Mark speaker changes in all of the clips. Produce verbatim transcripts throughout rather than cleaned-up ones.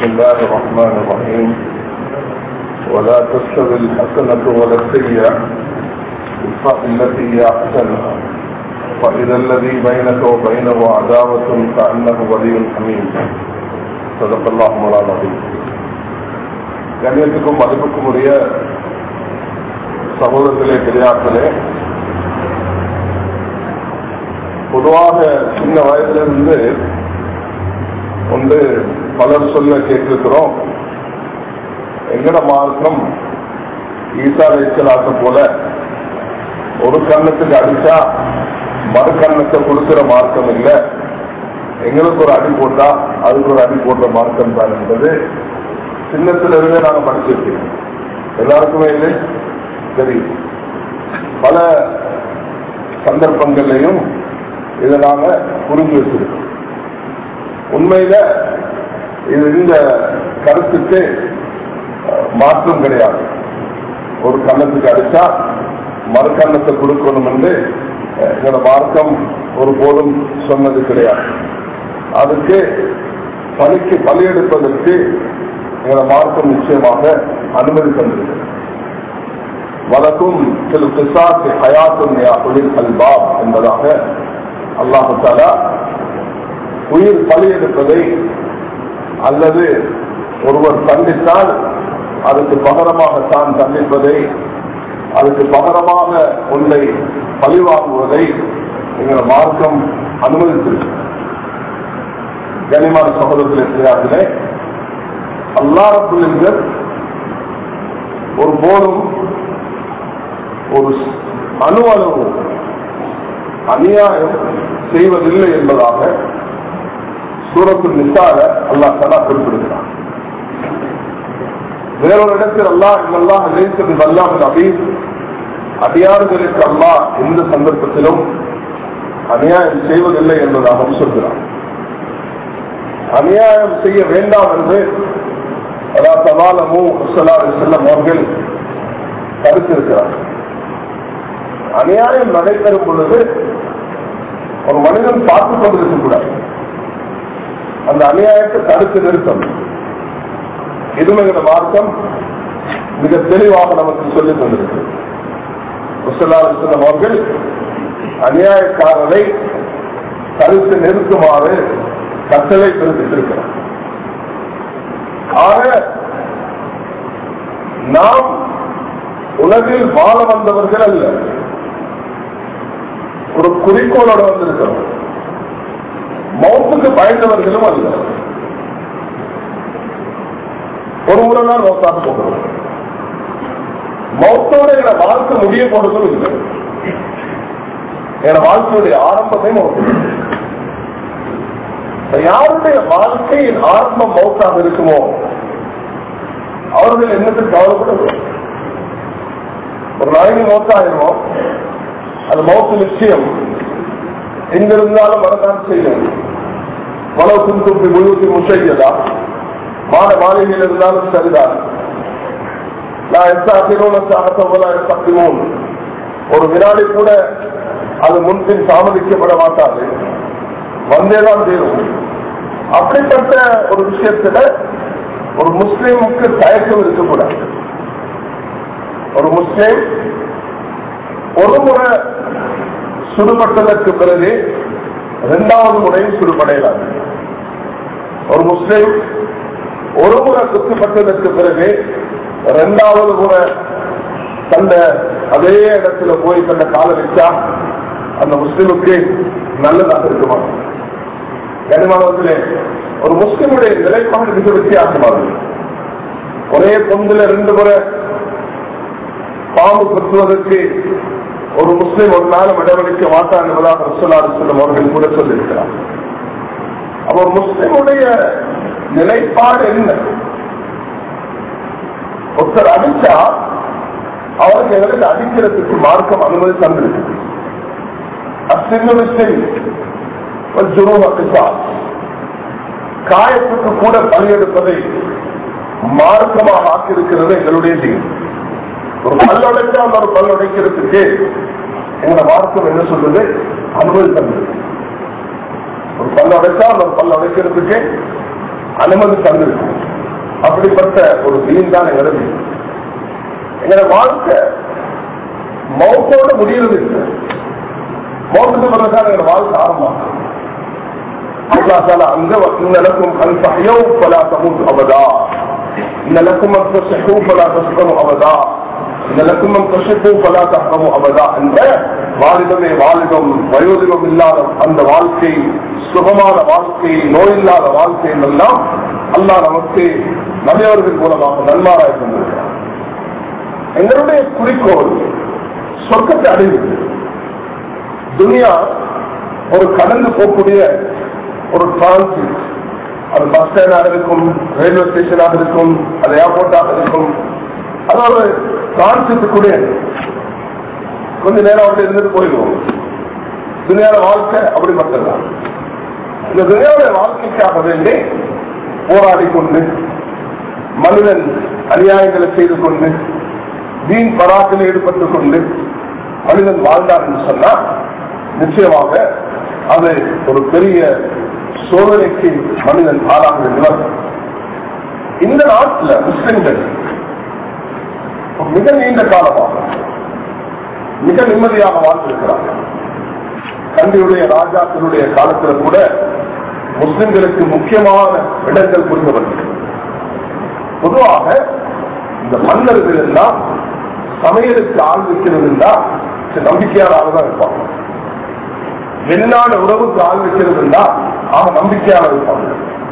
Speaker 1: بسم الله الرحمن الرحيم ولا تستوي الحسنة ولا السيئة ادفع بالتي هي أحسن فإذا الذي بينك وبينه عداوة كأنه ولي حميم صدق الله مولانا العظيم. கண்ணியத்துக்கும் மதிப்புக்கும் உரிய சகோதரர்களே பெரியார்களே, பொதுவாக சின்ன வயதிலிருந்து ஒன்று பலர் சொல்ல கேட்டிருக்கிறோம், எங்கட மார்க்கம் ஈசா அலைஹிஸ்ஸலாத்தை போல ஒரு கண்ணத்துக்கு அடிச்சா மறு கண்ணத்தை கொடுக்கிற மார்க்கம் இல்லை, எங்களுக்கு ஒரு அடி போட்டா அதுக்கு ஒரு அடி போடுற மார்க்கம் தான் என்பது சின்னத்திலிருந்தே நாங்கள் படிச்சிருக்கோம். எல்லாருக்குமே இல்லை தெரியும். பல சந்தர்ப்பங்களையும் இதை நாங்க புரிஞ்சு வச்சிருக்கோம். உண்மையில இது இந்த கருத்துக்கு மாற்றம் கிடையாது. ஒரு கண்ணத்துக்கு அடிச்சா மறு கண்ணத்தை கொடுக்கணும் என்று எங்களோட மார்க்கம் ஒரு போதும் சொன்னது கிடையாது. அதுக்கு பலிக்கு பலியெடுப்பதற்கு எங்களோட மார்க்கம் நிச்சயமாக அனுமதி தந்திருக்கு. வலக்கும் சில கிசாத்து ஹயாத்துன் யா உலில் அல்பாப் என்பதாக அல்லாஹு தஆலா உயிர் பலியெடுப்பதை அல்லது ஒருவர் தண்டித்தால் அதுக்கு பகரமாக தான் தண்டிப்பதை, அதுக்கு பகரமாக ஒன்றை பழிவாங்குவதை எங்கள் மார்க்கம் அனுமதித்திருக்கு. கனிமான சகோதரர்களே இருக்கிறார்களே, அல்லாஹ் ரப்பல் இஸ்ஸத் ஒரு போதும் ஒரு அணு அளவு அநியாயம் செய்வதில்லை என்பதாக சூரத்துல் நிசால அல்லாஹ் தஆலா குறிப்பிடுகிறார். வேறொரு இடத்தில் அல்லாஹ் இன்னல்லாஹ லைஸ பிஸல்லாமில் அபீத், அடியார்களுக்கு அல்லாஹ் எந்த சந்தர்ப்பத்திலும் அநியாயம் செய்வதில்லை என்பதாகவும் சொல்கிறார். அநியாயம் செய்ய வேண்டாம் என்று செல்லம் அவர்கள் கருத்திருக்கிறார். அநியாயம் நடைபெறும் பொழுது ஒரு மனிதன் பார்த்துக் கொண்டிருக்க கூடாது, அந்த அநியாயத்தை தடுத்து நிறுத்தம். இதுவும் என்ற மார்க்கம் மிக தெளிவாக நமக்கு சொல்லிக் கொண்டிருக்கிறது. அவர்கள் அநியாயக்காரரை தடுத்து நிறுத்துமாறு கட்டளை பிறப்பித்திருக்கிறார். ஆக நாம் உலகில் வாழ வந்தவர்கள் அல்ல, ஒரு குறிக்கோளோட வந்திருக்கிறோம். மௌத்துக்கு பயந்தவர்களும் அல்ல, ஒரு முறை தான் மௌத்தாக போகிறோம். மௌத்தோட என வாழ்க்கை முடிய போறதும் இல்லை, என வாழ்க்கையுடைய ஆரம்பத்தை மௌத்து. யாருடைய வாழ்க்கையின் ஆரம்பம் மௌத்தாக இருக்குமோ அவர்கள் என்னத்துக்கு கவலைப்படுவோம். ஒரு நாளைக்கு மௌத்தாயிருமோ, அது மௌத்து நிச்சயம். எங்கிருந்தாலும் வரதான் செய்யும். மனோ குந்துப்பி முழுவதி முசையதா மாட மாளிகையில் இருந்தாலும் சரிதான். நான் ஒரு வினாடி கூட அது முன்பின் தாமதிக்கப்பட மாட்டாது, வந்தேதான் தீரும். அப்படிப்பட்ட ஒரு விஷயத்துல ஒரு முஸ்லீமுக்கு தயக்கம் இருக்கக்கூடாது. ஒரு முஸ்லீம் ஒரு முறை சுடுபட்டதற்கு பிறகு இரண்டாவது முறையும் சுடுபடையலாது. ஒரு முஸ்லீம் ஒரு முறை குத்துப்பட்டதற்கு பிறகு இரண்டாவது முறை தந்த அதே இடத்துல போய் தந்த கால வச்சா அந்த முஸ்லீமுக்கு நல்லதாக இருக்குமா? கனிமானவர்களே, ஒரு முஸ்லிமுடைய நிலைப்பாடு மிக வித்தியாசமானது. ஒரே பொந்தில ரெண்டு முறை பாம்பு குத்துவதற்கு ஒரு முஸ்லிம் ஒரு நாளும் இடவழிக்க மாட்டான் என்பதாக ரசூலுல்லாஹி ஸல்லல்லாஹு அலைஹி வஸல்லம் அவர்கள் கூட சொல்லியிருக்கிறார். அப்ப ஒரு முஸ்லிமுடைய நிலைப்பாடு என்ன? ஒருத்தர் அடிச்சா அவருக்கு எங்களுக்கு அடிக்கிறதுக்கு மார்க்கம் அனுமதி தந்திருக்கு. காயத்துக்கு கூட பலியெடுப்பதை மார்க்கமாக ஆக்கியிருக்கிறது எங்களுடைய தீர்வு. ஒரு பல் உடைச்சா ஒரு பல் உடைக்கிறதுக்கு எங்களை மார்க்கம் என்ன சொல்றது? அனுமதி தந்தது. ஒரு பல் உடைச்சா ஒரு பல் உடைக்கிறதுக்கு அனுமதி தந்திருக்கு. அப்படிப்பட்ட ஒரு தீன் தான் எங்களது. எங்களோட வாழ்க்கை மௌத்தோட முடியறது இல்லை. மௌத்துக்கு பிறகுதான் எங்களோட வாழ்க்கை ஆரம்பமாகும். அங்க இன்னலக்கும் அல்பஹயோ பலா தமூத் அபதா, இன்னலக்கும் அல்பஹயோ பலா தஸ்கனு அபதா, இன்னலக்கும் அல்பஹயோ பலா தஹ்ரமு அபதா என்ற வாலிபமே வாலிபம் வயோதிகம் இல்லாத அந்த வாழ்க்கை, சுகமான வாழ்க்கை, நோயில்லாத வாழ்க்கை எல்லாம் அல்லாஹ் நமக்கு நபியவர்கள் மூலமாக நன்மாராய் கொண்டிருக்கிறார். எங்களுடைய குறிக்கோள் சொர்க்கத்தை அடைவது. துனியா ஒரு கடந்து போகக்கூடிய ஒரு டிரான்சிட். அது பஸ் ஸ்டாண்டாக இருக்கும், ரயில்வே ஸ்டேஷனாக இருக்கும், அது ஏர்போர்ட்டாக இருக்கும். அதாவது டிரான்சிட்டுக்குரிய கொஞ்ச நேரம் வந்து இருந்துட்டு போயிடுவோம். துனியாவோட வாழ்க்கை அப்படிப்பட்டதுதான். இந்த துனியாவுடைய வாழ்க்கைக்காக வேண்டி போராடி கொண்டு மனிதன் அநியாயங்களை செய்து கொண்டு வீண் பராக்கில் ஈடுபட்டுக் கொண்டு மனிதன் வாழ்ந்தார் என்று சொன்னால் நிச்சயமாக அது ஒரு பெரிய சோதனைக்கு மனிதன் ஆளாக வேண்டியவர். இந்த நாட்டில் முஸ்லிம்கள் மிக நீண்ட காலமாக மிக நிம்மதியாக வாழ்ந்திருக்கிறார்கள். கண்டியுடைய ராஜாக்களுடைய காலத்தில் கூட முஸ்லிம்களுக்கு முக்கியமான இடங்கள் கொடுக்கப்பட்டது. பொதுவாக இந்த மன்னர்கள் எல்லாம் சமையலுக்கு ஆள் வைக்கிறது என்றால் நம்பிக்கையான ஆள் தான் இருப்பாங்க. வெளிநாடு உறவுக்கு ஆள் வைக்கிறது என்றால் ஆக நம்பிக்கையான இருப்பாங்க.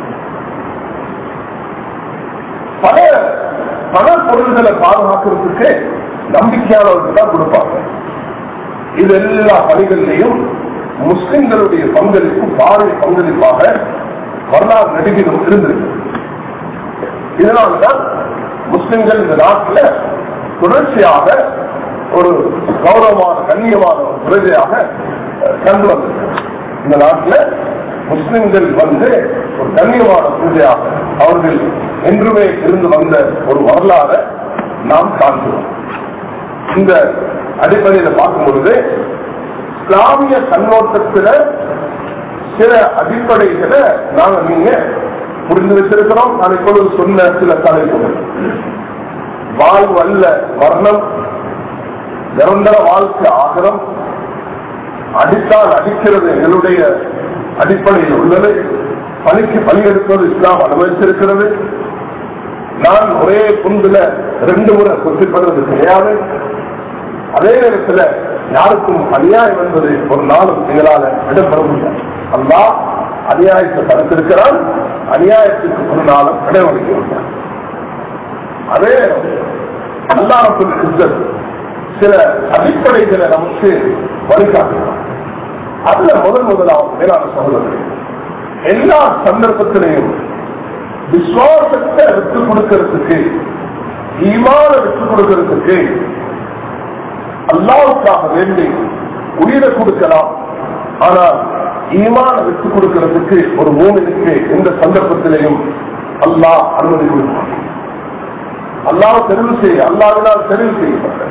Speaker 1: பல பல பொருள்களை பாதுகாக்கிறதுக்கு நம்பிக்கையானவர்கள் தான் கொடுப்பாங்க. இது எல்லா பணிகளிலையும் முஸ்லிம்களுடைய பங்களிப்பு பாரிய பங்களிப்பாக வரலாறு நடிகளும் இருந்திருக்கு. இதனால்தான் முஸ்லிம்கள் இந்த நாட்டில் தொடர்ச்சியாக ஒரு கௌரவமான கண்ணியமான ஒரு பிரஜையாக கண்டு வந்திருக்கிறார். இந்த நாட்டில் முஸ்லிம்கள் வந்து ஒரு கண்ணியமான பிரஜையாக அவர்கள் என்றுமே இருந்து வந்த ஒரு வரலாறு நாம் காண்கிறோம். இந்த அடிப்படையில் பார்க்கும் பொழுது இஸ்லாமிய கண்ணோட்டத்தில் சில அடிப்படைகளை நாங்கள் நீங்க புரிந்து வச்சிருக்கிறோம். நான் இப்பொழுது சொன்ன சில தலைப்புகள் வாழ்வு அல்ல வர்ணம், நிரந்தர வாழ்க்கை ஆகிரம், அடித்தால் அடிக்கிறது எங்களுடைய அடிப்படையில் உள்ளது, பணிக்கு பணி எடுப்பது இஸ்லாம் அனுமதித்திருக்கிறது. நான் ஒரே புந்துல ரெண்டு முறை கொட்டிப்படுறது கிடையாது. அதே நேரத்தில் யாருக்கும் அநியாயம் என்பது ஒரு நாளும் எங்களால் இடம்பெற முடியாது. அல்லாஹ் அநியாயத்தை தடுத்திருக்கிறான், அநியாயத்துக்கு ஒரு நாளும் இடமளிக்க முடியாது. அதே அல்லாஹ்வுடைய சில அடிப்படைகளை நமக்கு வழிகாட்டுகிறான். அதுல முதல் முதலாவது மேலான சகோதரர்கள் எல்லா சந்தர்ப்பத்திலையும் விசுவாசத்தை விட்டுக் கொடுக்கிறதுக்கு, ஈமான விட்டுக் கொடுக்கிறதுக்கு அல்லாஹ்வுக்காக வேண்டி உயிரை கொடுக்கலாம். ஆனால் ஈமான விட்டுக் கொடுக்கிறதுக்கு ஒரு மூமினுக்கு எந்த சந்தர்ப்பத்திலையும் அல்லாஹ் அனுமதி கொடுப்பான். அல்லாஹ் தெரிவு செய்ய அல்லாஹ்வினால் தெரிவு செய்யப்பட்ட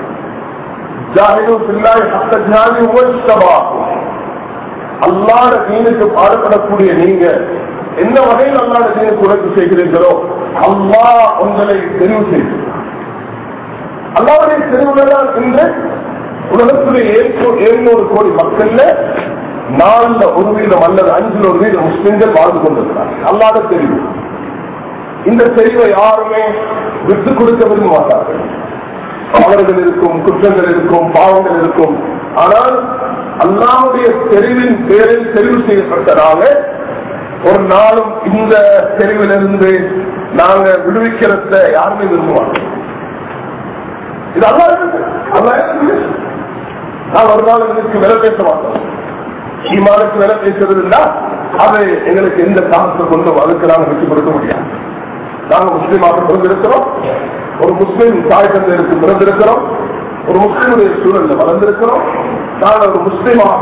Speaker 1: அல்லாஹ் தீனுக்கு பாடுபடக்கூடிய நீங்க என்ன வகையில் அல்லாஹ் தீனுக்கு உழைப்பு செய்கிறீர்களோ அல்லாஹ் உங்களை தெரிவு செய்கிறார். அல்லாஹ்வுடைய தெரிவுகள் இன்று உலகத்துடைய எழுநூறு கோடி மக்கள்ல நாலுல ஒரு வீதம் அல்லது அஞ்சுல ஒரு வீதம் முஸ்லிம்கள் வாழ்ந்து கொண்டிருக்கிறார்கள். அல்லாத தெரிவு. இந்த தெரிவை யாருமே விட்டுக் கொடுக்க விரும்ப மாட்டார்கள். அவர்கள் இருக்கும், குற்றங்கள் இருக்கும், பாவங்கள் இருக்கும். ஆனால் அல்லாஹ்வுடைய தெரிவின் பேரில் தெரிவு செய்யப்பட்டதாக ஒரு நாளும் இந்த தெரிவிலிருந்து நாங்க விடுவிக்கிறத யாருமே விரும்ப மாட்டோம். இது அல்லாஹ் அல்லாஹ் நான் ஒரு நாள் இதற்கு விலை பேச மாட்டோம். ஈமானுக்கு விலை பேசுறதுன்னா அது எங்களுக்கு எந்த காலத்தை கொண்டு அதுக்கு நாங்கள் விட்டு கொடுக்க முடியாது. நாங்கள் முஸ்லீமாக பிறந்திருக்கிறோம், ஒரு முஸ்லீம் தாய் தந்தைக்கு பிறந்திருக்கிறோம், ஒரு முஸ்லீமுடைய சூழல்ல வளர்ந்திருக்கிறோம். நாங்கள் ஒரு முஸ்லீமாக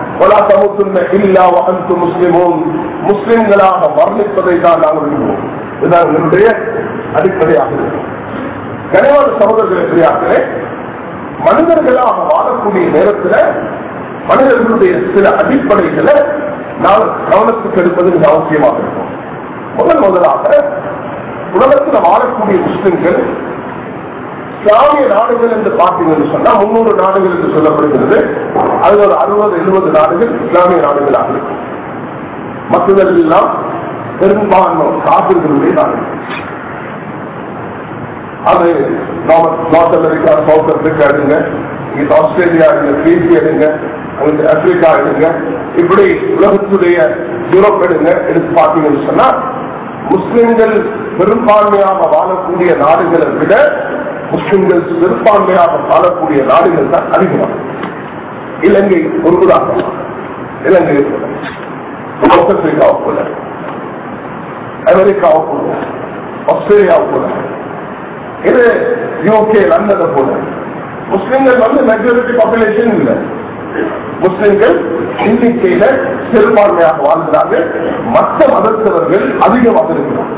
Speaker 1: முஸ்லிமும் முஸ்லிம்களாக வர்ணிப்பதை தான் நாங்கள் விரும்புவோம். இதுதான் என்னுடைய அடிப்படையாக இருக்கும். கனிவான சகோதரர்களே, மனிதர்களாக வாழக்கூடிய நேரத்தில் மனிதர்களுடைய சில அடிப்படைகளை நாம் கவனத்துக்கு எடுப்பது மிக அவசியமாக இருக்கும். முதல் முதலாக உலகத்தில் வாழக்கூடிய முஸ்லிம்கள் இஸ்லாமிய நாடுகள் என்று பார்த்தீங்கன்னு சொன்னா முன்னூறு நாடுகள் என்று சொல்லப்படுகிறது. அது ஒரு அறுபது எழுபது நாடுகள் இஸ்லாமிய நாடுகளாக இருக்கும். மற்றதெல்லாம் பெரும்பான்மை காப்பிர்களுடைய நாடுகள். அது நார்த் அமெரிக்கா, சவுத் ஆப்பிரிக்கா எடுங்க, இங்க ஆஸ்திரேலியா எடுங்க, பிஜி எடுங்க, அங்க ஆப்பிரிக்கா எடுங்க, இப்படி உலகத்துடைய யூரோப் எடுங்க. எடுத்து பார்த்தீங்கன்னு சொன்னா முஸ்லிம்கள் பெரும்பான்மையாக வாழக்கூடிய நாடுகளை விட முஸ்லிம்கள் பெரும்பான்மையாக வாழக்கூடிய நாடுகள் தான் அதிகமாக. இலங்கை ஒரு உதாரணம். இலங்கை சவுத் ஆப்பிரிக்காவை போல, அமெரிக்காவை போல, ஆஸ்திரேலியாவை போல, இது யூகே லண்டனை போல முஸ்லிம்கள் வந்து மெஜாரிட்டி பாப்புலேஷன் இல்லை. முஸ்லிம்கள் எண்ணிக்கையில சிறுபான்மையாக வாழ்கிறாங்க. மற்ற மதத்தவர்கள் அதிகமாக இருக்கிறாங்க.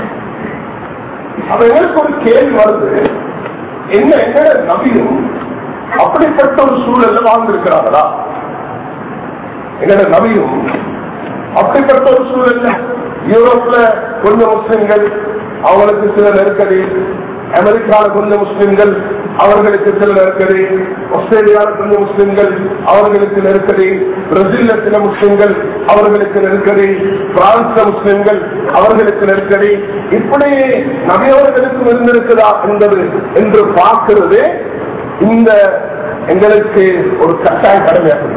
Speaker 1: அப்ப எங்களுக்கு ஒரு கேள்வி வருது, என்ன எங்க நபியும் அப்படிப்பட்ட ஒரு சூழல்ல வாழ்ந்திருக்கிறாங்களா? எங்கட நபியும் அப்படிப்பட்ட ஒரு சூழல்ல யூரோப்ல கொஞ்சம் முஸ்லிம்கள் அவங்களுக்கு சில நெருக்கடி, அமெரிக்காவில் கொஞ்சம் முஸ்லிம்கள் அவர்களுக்கு சில நெருக்கடி, ஆஸ்திரேலியாவில் கொஞ்சம் முஸ்லிம்கள் அவர்களுக்கு நெருக்கடி, பிரேசில்ல சில முஸ்லிம்கள் அவர்களுக்கு நெருக்கடி, பிரான்ஸ்ல முஸ்லிம்கள் அவர்களுக்கு நெருக்கடி, இப்படி நபியவர்களுக்கும் இருந்திருக்குதா என்பது என்று பார்க்கிறது இந்த எங்களுக்கு ஒரு கட்டாய கடமையாக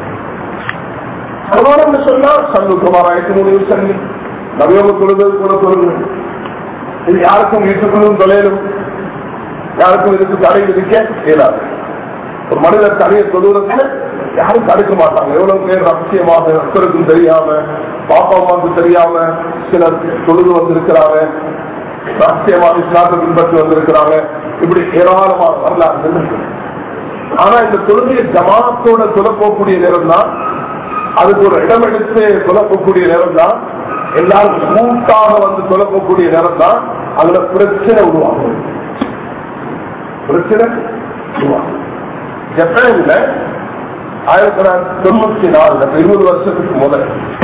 Speaker 1: சொன்னா சல்லுக்குமார் ஆயிரத்தி மூணு சல்லி நபியோக தொழுது கூட தொழுது. இது யாருக்கும் வீட்டுக்குள்ளும் தொலைலும் யாருக்கும் இதுக்கு தடை விதிக்க இயலாது. ஒரு மனிதர் தடையை தொழுவதற்கு யாரும் தடுக்க மாட்டாங்க. எவ்வளவு பேர் ரகசியமாக அக்கருக்கும் தெரியாம, பாப்பா அம்மாவுக்கு தெரியாம சிலர் தொழுது வந்திருக்கிறாங்க, ரகசியமாக இஸ்லாத்தை பின்பற்றி வந்திருக்கிறாங்க. இப்படி ஏராளமான வரலாறு இருக்கு. ஆனா இந்த தொழுகையை ஜமாத்தோட தொலைப்போக்கூடிய நேரம் தான், அதுக்கு ஒரு இடம் எடுத்து தொலைப்போக்கூடிய நேரம் தான், எல்லாரும் கூட்டாக வந்து தொலைப்போக்கூடிய நேரம் தான் அதுல பிரச்சனை உருவாகும். பிரச்சனை உருவாகும். ஜப்பான்ல ஆயிரத்தி தொள்ளாயிரத்தி தொண்ணூத்தி நாலுல இருபது வருஷத்துக்கு முதல்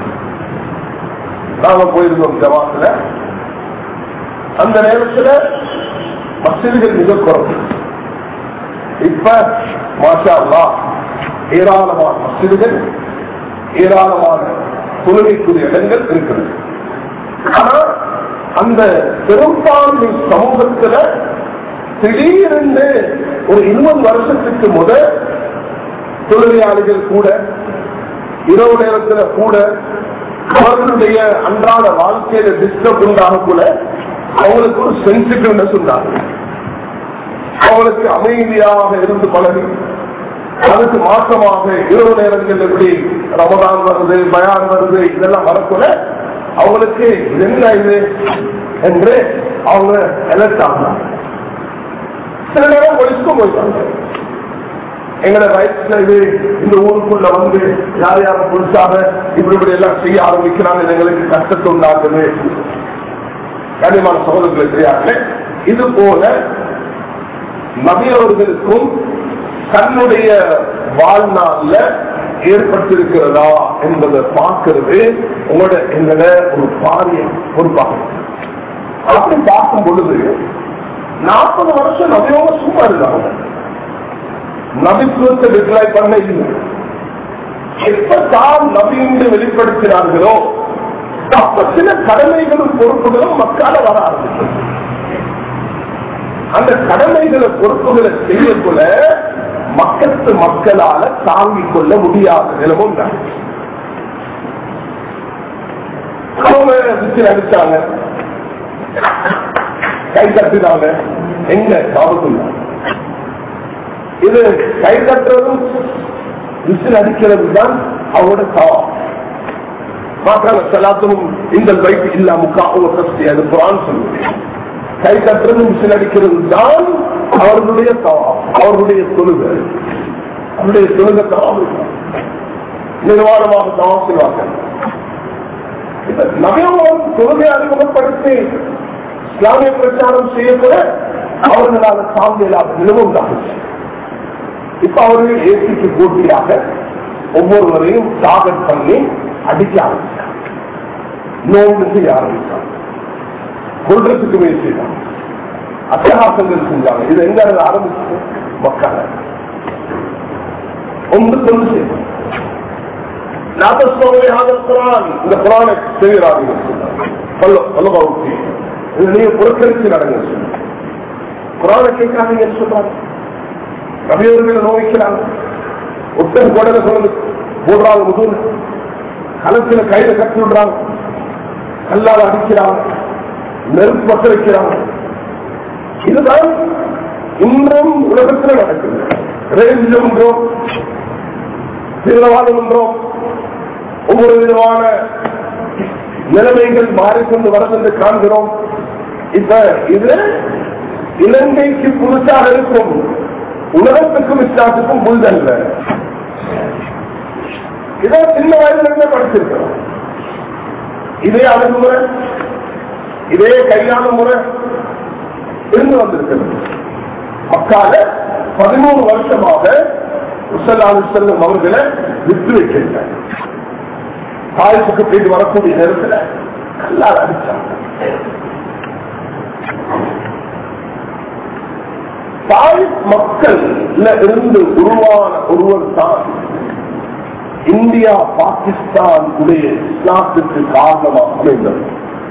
Speaker 1: நாம போயிருந்தோம் ஜமாத்துல. அந்த நேரத்துல மஸ்ஜிதுகள் மிக குறைவு. இப்ப மாஷா அல்லாஹ் ஏராளமான மஸ்ஜிதுகள், ஏராளமான தொழுகைக்குரிய இடங்கள் இருக்கிறது. ஆனா அந்த பெரும்பான்மை சமூகத்துல திடீரென்று ஒரு இருபது வருஷத்துக்கு முதல் தொழிலாளிகள் கூட இரவு நேரத்துல கூட அவர்களுடைய அன்றாட வாழ்க்கையில டிஸ்டர்ப் உண்டாக கூட அவங்களுக்கு ஒரு சென்சிட்டிவ்னஸ் உண்டாகும். அவங்களுக்கு அமைதியாக இருந்து பழகி அதுக்கு மாற்றமாக இரவு நேரங்கள் எப்படி ரமதான் வருது, பயான் வருது, இதெல்லாம் வரக்கூட அவங்களுக்கு என்ன இது என்று அவங்க எலக்ட் ஆகலாம். சில நேரம் ஒழிச்சுக்கும் போயிட்டாங்க. எங்களோட ரைட்ஸ்ல இது இந்த ஊருக்குள்ள வந்து யார் யாரும் புதுசாக இப்படி இப்படி எல்லாம் செய்ய ஆரம்பிக்கிறாங்க, எங்களுக்கு கஷ்டத்தை உண்டாக்குது. கனிமான சகோதரர்களை தெரியாது. இது போல நபியவர்களுக்கும் தன்னுடைய வாழ்நாள்ல ஏற்பட்டிருக்கிறதா என்பதை பார்க்கிறது உங்களோட எங்களோட ஒரு பாரிய பொறுப்பாக. அப்படி பார்க்கும் பொழுது நாற்பது வருஷம் நபியோட சும்மா இருக்காங்க. நபித்துவத்தை டிக்ளை பண்ண இல்லை. எப்பதான் நபி என்று வெளிப்படுத்தினார்களோ அப்ப சில கடமைகளும் பொறுப்புகளும் மக்கால வர ஆரம்பித்தது. அந்த கடமைகளை பொறுப்புகளை செய்யக்குள்ள மக்கத்து மக்களால தாங்கிக் கொள்ள முடியாத நிலமும் தான். அவங்க விசில் அடிச்சாங்க, கை தட்டினாங்க, எங்க ஆபத்துள்ள இது கை தட்டுறதும் விசில் அடிக்கிறது தான் அவரோட சவம். மாற்றாங்க செலாத்தும் இந்த பைக்கு இல்லாம அது குரான் சொல்லுது. கை தட்டுறதும் விசில் அடிக்கிறது தான் அவர்களுடைய சவம், அவர்களுடைய தொழுகை. அவருடைய தொழுகை தவம் நிர்வாணமாக தவம் செய்வாங்க. நபியவர்கள் தொழுகை அறிமுகப்படுத்தி இஸ்லாமிய பிரச்சாரம் செய்யக்கூட அவர்களால் சாந்தியலாக நிலவும் தான். இப்ப அவர்கள் ஏசிக்கு போட்டியாக ஒவ்வொருவரையும் டார்கெட் பண்ணி அடிக்க ஆரம்பித்தார், நோன்பு செய்ய ஆரம்பித்தார். கொள்றதுக்கு முயற்சி செய்தாங்க, அட்டகாசங்கள் செஞ்சாங்க. இது எங்க ஆரம்பிச்சு மக்கள் ஒன்று கொண்டு செய்தாங்க. இந்த குரானை செய்கிறார்கள், நீங்க புறக்கணித்து நடங்க. குரானை கேட்கிறாங்க சொல்றாங்க, கவியவர்களை நோய்க்கிறாங்க, ஒத்தன் கொடலை சொல்லு போடுறாங்க, முதல் களத்தில் கையில கட்டி விடுறாங்க, கல்லால் அடிக்கிறாங்க, நெருப்பு பற்ற வைக்கிறாங்க. இதுதான் இன்றும் உலகத்தில் நடக்குது. ரேஞ்சிலும் என்றோம், தீவிரவாதம் என்றோம், ஒவ்வொரு விதமான நிலைமைகள் மாறிக்கொண்டு வரும் என்று காண்கிறோம். இப்ப இது இலங்கைக்கு புதுசாக இருக்கும், உலகத்துக்கும் இஸ்லாத்துக்கும் புதுதல்ல. இதை சின்ன வயதிலிருந்தே படிச்சிருக்கிறோம். இதே அணுகுமுறை, இதே கையாள முறை இருந்து வந்திருக்கிறது. மக்கால பதிமூணு வருஷமாக செல்லும் அவர்களை விட்டு வைக்கின்றனர். தாய்ப்புக்கு போயிட்டு வரக்கூடிய நேரத்தில் கல்லால் அடிச்சாங்க. தாய் மக்கள் இருந்து உருவான ஒருவர் தான் இந்தியா பாகிஸ்தான் உடைய இஸ்லாத்துக்கு காரணமாக அமைந்தது.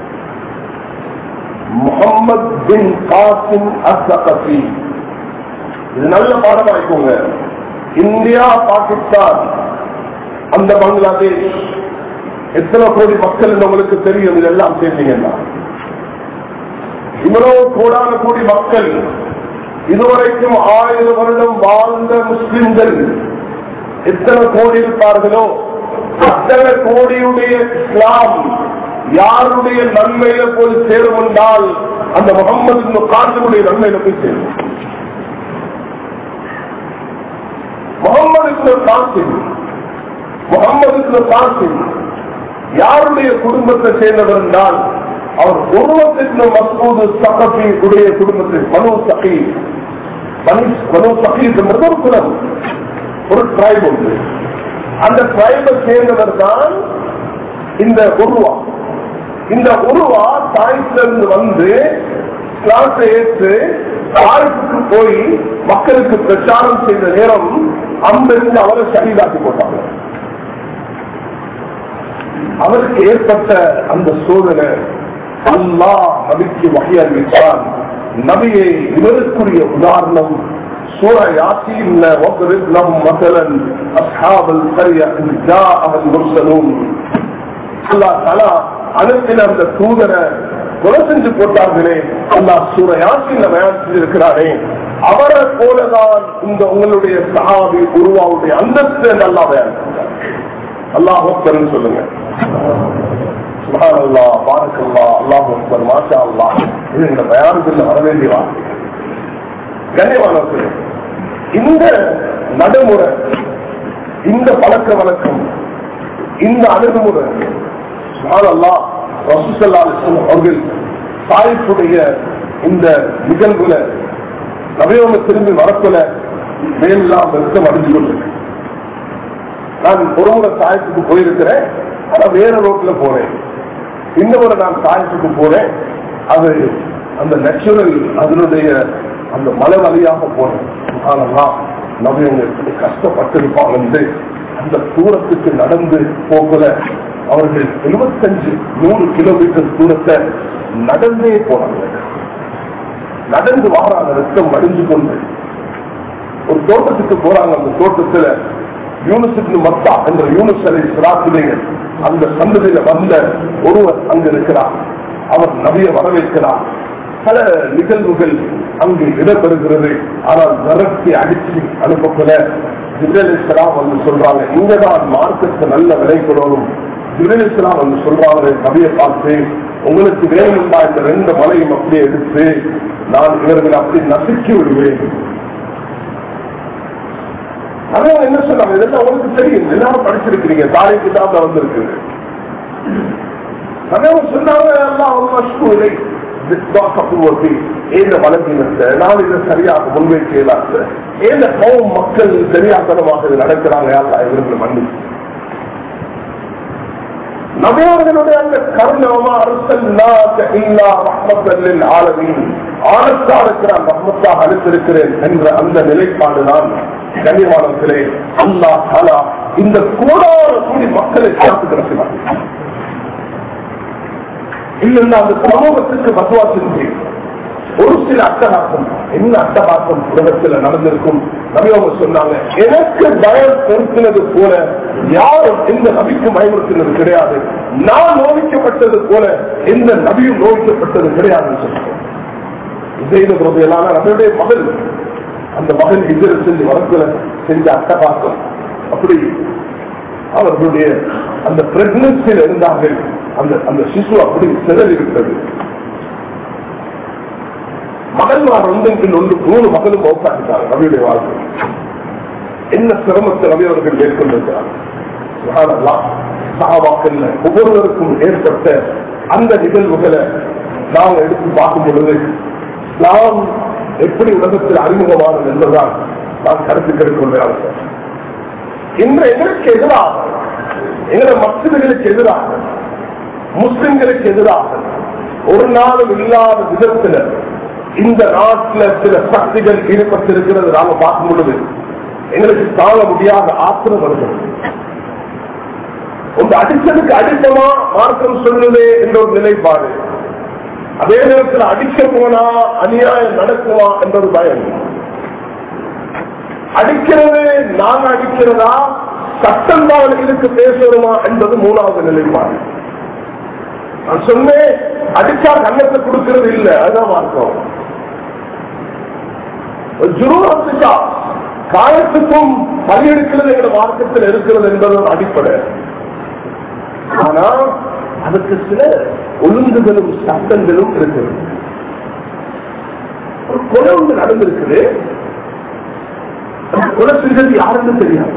Speaker 1: முகமது பின் காசிம் அஸ்ஸகஃபி. இது நல்ல பாடமாய்க்கோங்க. இந்தியா பாகிஸ்தான், அந்த பங்களாதேஷ், எத்தனை கோடி மக்கள் உங்களுக்கு தெரியும். இதெல்லாம் சேர்ந்தீங்கன்னா இவ்வளவு கோடான கோடி மக்கள், இதுவரைக்கும் ஆயிரம் வருடம் வாழ்ந்த முஸ்லிம்கள் எத்தனை கோடி இருப்பார்களோ அத்தனை கோடியுடைய இஸ்லாம் யாருடைய நன்மையில போய் சேரும் என்றால் அந்த முகம்மது காசிமுடைய நன்மையில போய் சேரும். முகம்மது காசிம் முகம்மது காசிம் யாருடைய குடும்பத்தை சேர்ந்தவர் என்றால் அவர் ஒருவத்திற்கு மசூது சகபி உடைய குடும்பத்தில் மனு சகி மனு சகி என்பது ஒரு குலம், ஒரு டிரைப் உண்டு. அந்த டிரைபை சேர்ந்தவர் தான் இந்த உருவா. இந்த உருவா தாய்ப்பிலிருந்து வந்து கிளாஸை ஏற்று தாய்ப்புக்கு போய் மக்களுக்கு பிரச்சாரம் செய்த நேரம் அங்கிருந்து அவரை ஷஹீதாக்கி போட்டாங்க. அவருக்கு ஏற்பட்ட அந்த சோதனை அல்லாஹ் நபிக்கு வகை அறிவித்தார். நபியை இவருக்குரிய உதாரணம் சூரா யாசீன்ல வக்ரிப் லஹும் மஸலன் அஸ்ஹாபல் கர்யா இன் ஜாஅஹல் முர்ஸலூன். அல்லாஹ் தஆலா அனுப்பின அந்த தூதரை கொலை செஞ்சு போட்டார்களே, அல்லாஹ் சூரா யாசீன்ல பயான் செஞ்சிருக்கிறாரே, அவரை போலதான் இந்த உங்களுடைய சஹாபி உருவாவுடைய அந்தஸ்து என்று அல்லாஹ் பயான் செஞ்சார். அல்லாஹ் அக்பர் சொல்லுங்க. சுப்ஹானல்லாஹ், பாரக்கல்லாஹ், அல்லாஹ் அக்பர், மாஷா அல்லாஹ். இது இந்த பயானத்தில் வர வேண்டிய வார்த்தை. கண்ணியமானவர்களே, இந்த நடைமுறை, இந்த பழக்க வழக்கம், இந்த அணுகுமுறை சுப்ஹானல்லாஹ் ரசூல் ஸல்லல்லாஹு அலைஹி வஸல்லம் அவர்கள் தாயிஃபுடைய இந்த நிகழ்வுல நபியோட திரும்பி வரக்குல மேலாம் வெறுக்கம் அடைஞ்சு கொண்டிருக்கேன். நான் ஒரு முறை தாயிஃபுக்கு போயிருக்கிறேன், ஆனா வேற ரோட்ல போறேன். இன்னொரு நான் தாயிஃபுக்கு போறேன், அது அந்த நேச்சுரல் அதனுடைய அந்த மலை வழியாக போறேன். சுப்ஹானல்லாஹ், நபியவங்க எப்படி கஷ்டப்பட்டிருப்பாங்க என்று அந்த தூரத்துக்கு நடந்து போகல அவர்கள் எழுபத்தஞ்சு நூறு கிலோமீட்டர் தூரத்தை நடந்தே போனாங்க. நடந்து வாராங்க, ரத்தம் வடிஞ்சு கொண்டு ஒரு தோட்டத்துக்கு போறாங்க. அந்த தோட்டத்துல யூனுசுக்கு மத்தா என்ற யூனுஸ் அலை சிராத்திலேயே அந்த சந்ததியில வந்த ஒருவர் அங்கு இருக்கிறார். அவர் நபியை வரவேற்கிறார். பல நிகழ்வுகள் அங்கு இடம்பெறுகிறது. ஆனால் விரட்டி அடிச்சு அனுப்பப்பட ஜிப்ரீல் இஸ்லாம் வந்து சொல்றாங்க, இங்கதான் மார்க்கெட்டு நல்ல விலை கொடுக்கணும். ஜிப்ரீல் இஸ்லாம் வந்து சொல்றாங்க, நபியை பார்த்து உங்களுக்கு வேணும்பா இந்த ரெண்டு மலையும் அப்படியே எடுத்து நான் இவர்களை அப்படி நசுக்கி விடுவேன். அதான் என்ன சொன்னாங்க, இதெல்லாம் உங்களுக்கு தெரியும், எல்லாரும் படிச்சிருக்கிறீங்க, தாரை கிதாப்ல வந்திருக்கு. அதான் சொன்னாங்க, எல்லாம் இல்லை ஏந்த பலகீனத்தை நான் இதை சரியாக முன்வைக்கலாது, ஏந்த கோவம் மக்கள் தெரியாதனமாக இது நடக்கிறாங்க. யாரா இவர்களை மன்னி நபியவர்களுடைய அந்த கருணமா அரசல் ஆலமீன் ஆனத்தா இருக்கிறான் ரஹ்மத்தாக அளித்திருக்கிறேன் என்ற அந்த நிலைப்பாடுதான் கண்ணியமானவர்களே அல்லாஹ் தஆலா இந்த கோடான கூடி மக்களை காத்து கிடக்கிறார். இல்லைன்னா அந்த சமூகத்துக்கு பத்வா செஞ்சு ஒரு சில அட்டகாசம் என்ன அட்டகாசம் உலகத்தில் நடந்திருக்கும். நபியவங்க சொன்னாங்க, எனக்கு பயம் பொருத்தினது போல யாரும் எந்த நபிக்கும் பயமுறுத்தினது கிடையாது, நான் நோவிக்கப்பட்டது போல எந்த நபியும் நோவிக்கப்பட்டது கிடையாதுன்னு சொன்னாங்க. நம்மளுடைய மகள் அந்த மகன் இதர செஞ்சு வரத்துல செஞ்ச அட்டகாசம் அப்படி அவர்களுடைய அந்த பிரெக்னன்சியில் இருந்தார்கள். அந்த அந்த சிசு அப்படி சிதறிவிட்டது. மகன்மார் ஒன்றின் ஒன்று மூணு மகளும் மௌத்தாக்கிட்டாங்க. நபியுடைய வாழ்க்கை என்ன சிரமத்தை நபி அவர்கள் மேற்கொண்டிருக்கிறார்கள். ஒவ்வொருவருக்கும் ஏற்பட்ட அந்த நிகழ்வுகளை நாம் எடுத்து பார்க்கும் பொழுது நாம் எப்படி உலகத்தில் அறிமுகமானது என்பதால் நாம் கருத்து கேட்டுக்கொள்கிறார். இன்று எங்களுக்கு எதிராக எங்களை மற்றவர்களுக்கு எதிராக முஸ்லிம்களுக்கு எதிராக ஒரு நாளும் இல்லாத விதத்தில் இந்த நாட்டில் சில சக்திகள் ஈடுபட்டிருக்கிறது. நாம பார்க்கும் பொழுது எங்களுக்கு தாழ முடியாத ஆத்திரம் வருகிறது. ஒரு அடிச்சதுக்கு அடித்தமா மார்க்கம் சொல்லுது என்ற ஒரு நிலைப்பாடு, அதே நேரத்தில் அடிக்க போனா அநியாயம் நடக்குமா என்ற ஒரு பயம். அடிக்கிறது நாங்க அடிக்கிறதா சட்டம் தான் இதுக்கு பேசுறோமா என்பது மூணாவது நிலைப்பாடு. நான் சொன்னேன், அடிச்சா கண்ணத்தை கொடுக்கிறது இல்லை, அதுதான் மார்க்கம். ஜுருவத்துக்கா காயத்துக்கும் பலியெடுக்கிறது என்ற மார்க்கத்தில் இருக்கிறது என்பது ஒரு அடிப்படை. ஆனா அதுக்கு சில ஒழுங்குகளும் சட்டங்களும் இருக்கிறது. ஒரு கொலை ஒன்று நடந்திருக்குது, கொலை செஞ்சது யாருன்னு தெரியாது.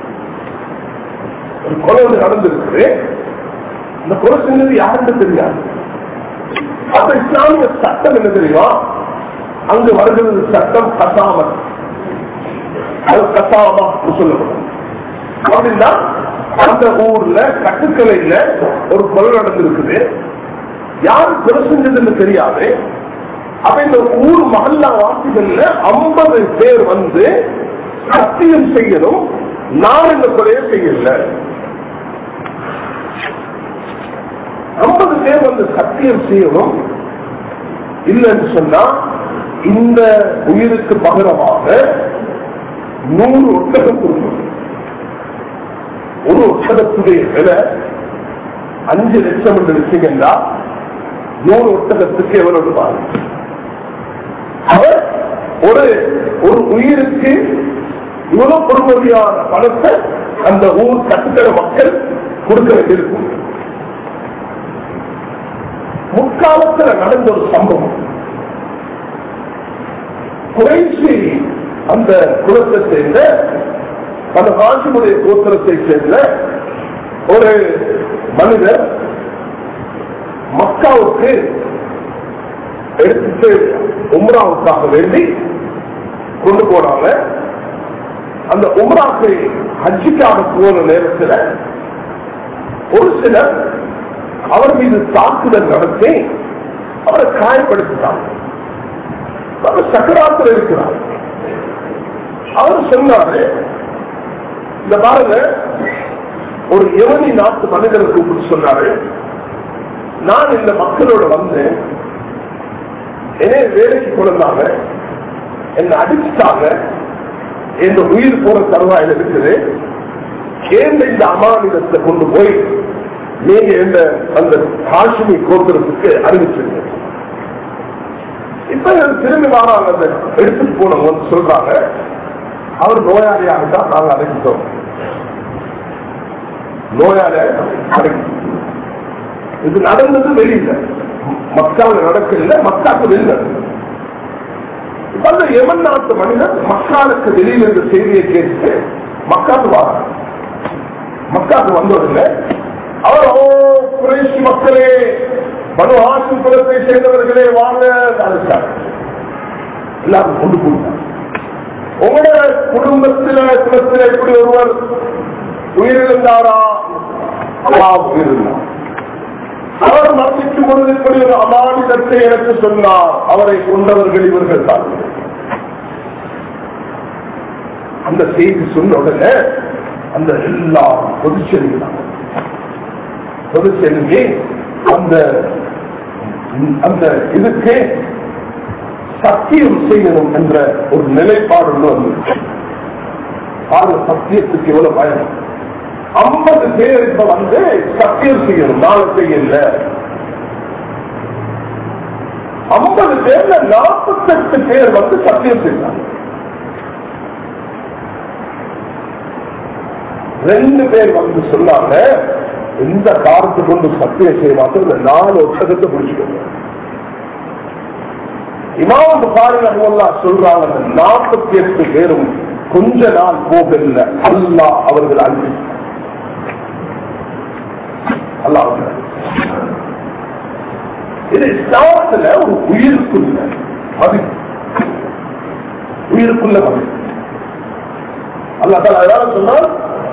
Speaker 1: ஒரு கொலை ஒன்று நடந்திருக்குது, இந்த கொலை செஞ்சது யாருன்னு தெரியாது. அப்ப இஸ்லாமிய சட்டம் என்ன தெரியுமா? அங்கு வருகிறது சட்டம் கசாமத். அது கசாமா சொல்லப்படும். அப்படின்னா அந்த ஊர்ல கட்டுக்கலையில ஒரு கொலை நடந்திருக்குது, யாரு கொலை செஞ்சதுன்னு தெரியாது. அப்ப இந்த ஊர் மஹல்லா வாசிகள்ல ஐம்பது பேர் வந்து சத்தியம் செய்யணும், நான் இந்த கொலையை செய்யல. ஐம்பது பேர் வந்து சத்தியம் செய்யணும், இல்லைன்னு சொன்னா இந்த உயிருக்கு பகரமாக நூறு ஒட்டகம் கொடுக்கணும். ஒரு ஒட்டகத்துடைய விலை அஞ்சு லட்சம் என்று வச்சீங்கன்னா நூறு ஒட்டகத்துக்கு எவ்வளவு பாருங்க. அவர் ஒரு ஒரு உயிருக்கு இவ்வளவு பொறுமதியான பணத்தை அந்த ஊர் கட்டுக்கிற மக்கள் கொடுக்க வேண்டியிருக்கும். முற்காலத்தில் நடந்த ஒரு சம்பவம், குறைசி அந்த குலத்தை சேர்ந்த அந்த ஹாஷிமுடைய கோத்திரத்தை சேர்ந்த ஒரு மனிதர் மக்காவுக்கு எடுத்துட்டு உம்ராவுக்காக வேண்டி கொண்டு போனாங்க. அந்த உம்ராக்கை ஹஜ்ஜுக்காக போன நேரத்தில் ஒரு சிலர் அவர் மீது தாக்குதல் நடத்தி அவரை காயப்படுத்திட்டாங்க. அவர் சக்கராத்தில் இருக்கிறார். அவர் சொன்னாரு, இந்த பாருங்க, ஒரு யமனி நாட்டு மனிதரை கூப்பிட்டு சொன்னாரு, நான் இந்த மக்களோட வந்து என்னை வேலைக்கு கொண்டாங்க, என்னை அடிச்சுட்டாங்க, என் உயிர் போற தருவாயில் இருக்குது, ஏன் இந்த அமானிதத்தை கொண்டு போய் நீங்க இந்த அந்த காஷ்மி கோத்திரத்துக்கு அறிவிச்சிருங்க. இப்ப திரும்பி வராங்க, அந்த எடுத்துட்டு போனவங்க வந்து சொல்றாங்க, அவர் நோயாளியாகத்தான் நாங்க அடைக்கிட்டோம், நோயாளியாக அடைக்கிட்டோம். இது நடந்தது வெளியில, மக்கால நடக்கல, மக்காக்கு வெளியில. இப்ப அந்த யமன் நாட்டு மனிதர் மக்காலுக்கு வெளியில இருந்த செய்தியை கேட்டு மக்காக்கு வராங்க. மக்காக்கு வந்ததில்லை. அவர், ஓ குறைஷி மக்களே, பனு ஹாஷிம் குலத்தை சேர்ந்தவர்களே வாங்க அழைச்சார். எல்லாரும் கொண்டு போட்டார். உங்களோட குடும்பத்தில குலத்தில் எப்படி ஒருவர் உயிரிழந்தாரா? உயிரிழந்தார். அவர் மரணிக்கும் பொழுது இப்படி ஒரு அமானிதத்தை எனக்கு சொன்னார், அவரை கொண்டவர்கள் இவர்கள் தான். அந்த செய்தி சொன்ன உடனே அந்த எல்லா பொதுச்செல்விதான் பொதுச்செல்வி அந்த அந்த இதுக்கு சத்தியம் செய்யணும் என்ற ஒரு நிலைப்பாடு வந்து சத்தியத்துக்கு எவ்வளவு பயம். ஐம்பது பேர் இப்ப வந்து சத்தியம் செய்யணும், நாலு செய்யல. ஐம்பது பேர்ல நாற்பத்தி எட்டு பேர் வந்து சத்தியம் செய்யறாங்க. ரெண்டு பேர் வந்து சொன்னாங்க, இந்த காலத்தை கொண்டு சத்தியம் செய்ய மாட்டோம், இந்த நாலு ஒட்டகத்தை பிடிச்சிக்கோங்க. இமாம் புகாரி ரஹ்மத்துல்லாஹ் சொல்றாங்க, நாற்பத்தி எட்டு பேரும் கொஞ்ச நாள் போகல அல்லாஹ் அவர்கள் அன்பு அல்லாஹ் இது இஸ்லாத்துல ஒரு உயிருக்குள்ள மதிப்பு, உயிருக்குள்ள மதிப்பு. அல்லாஹ் தஆலா அதாவது சொன்னால்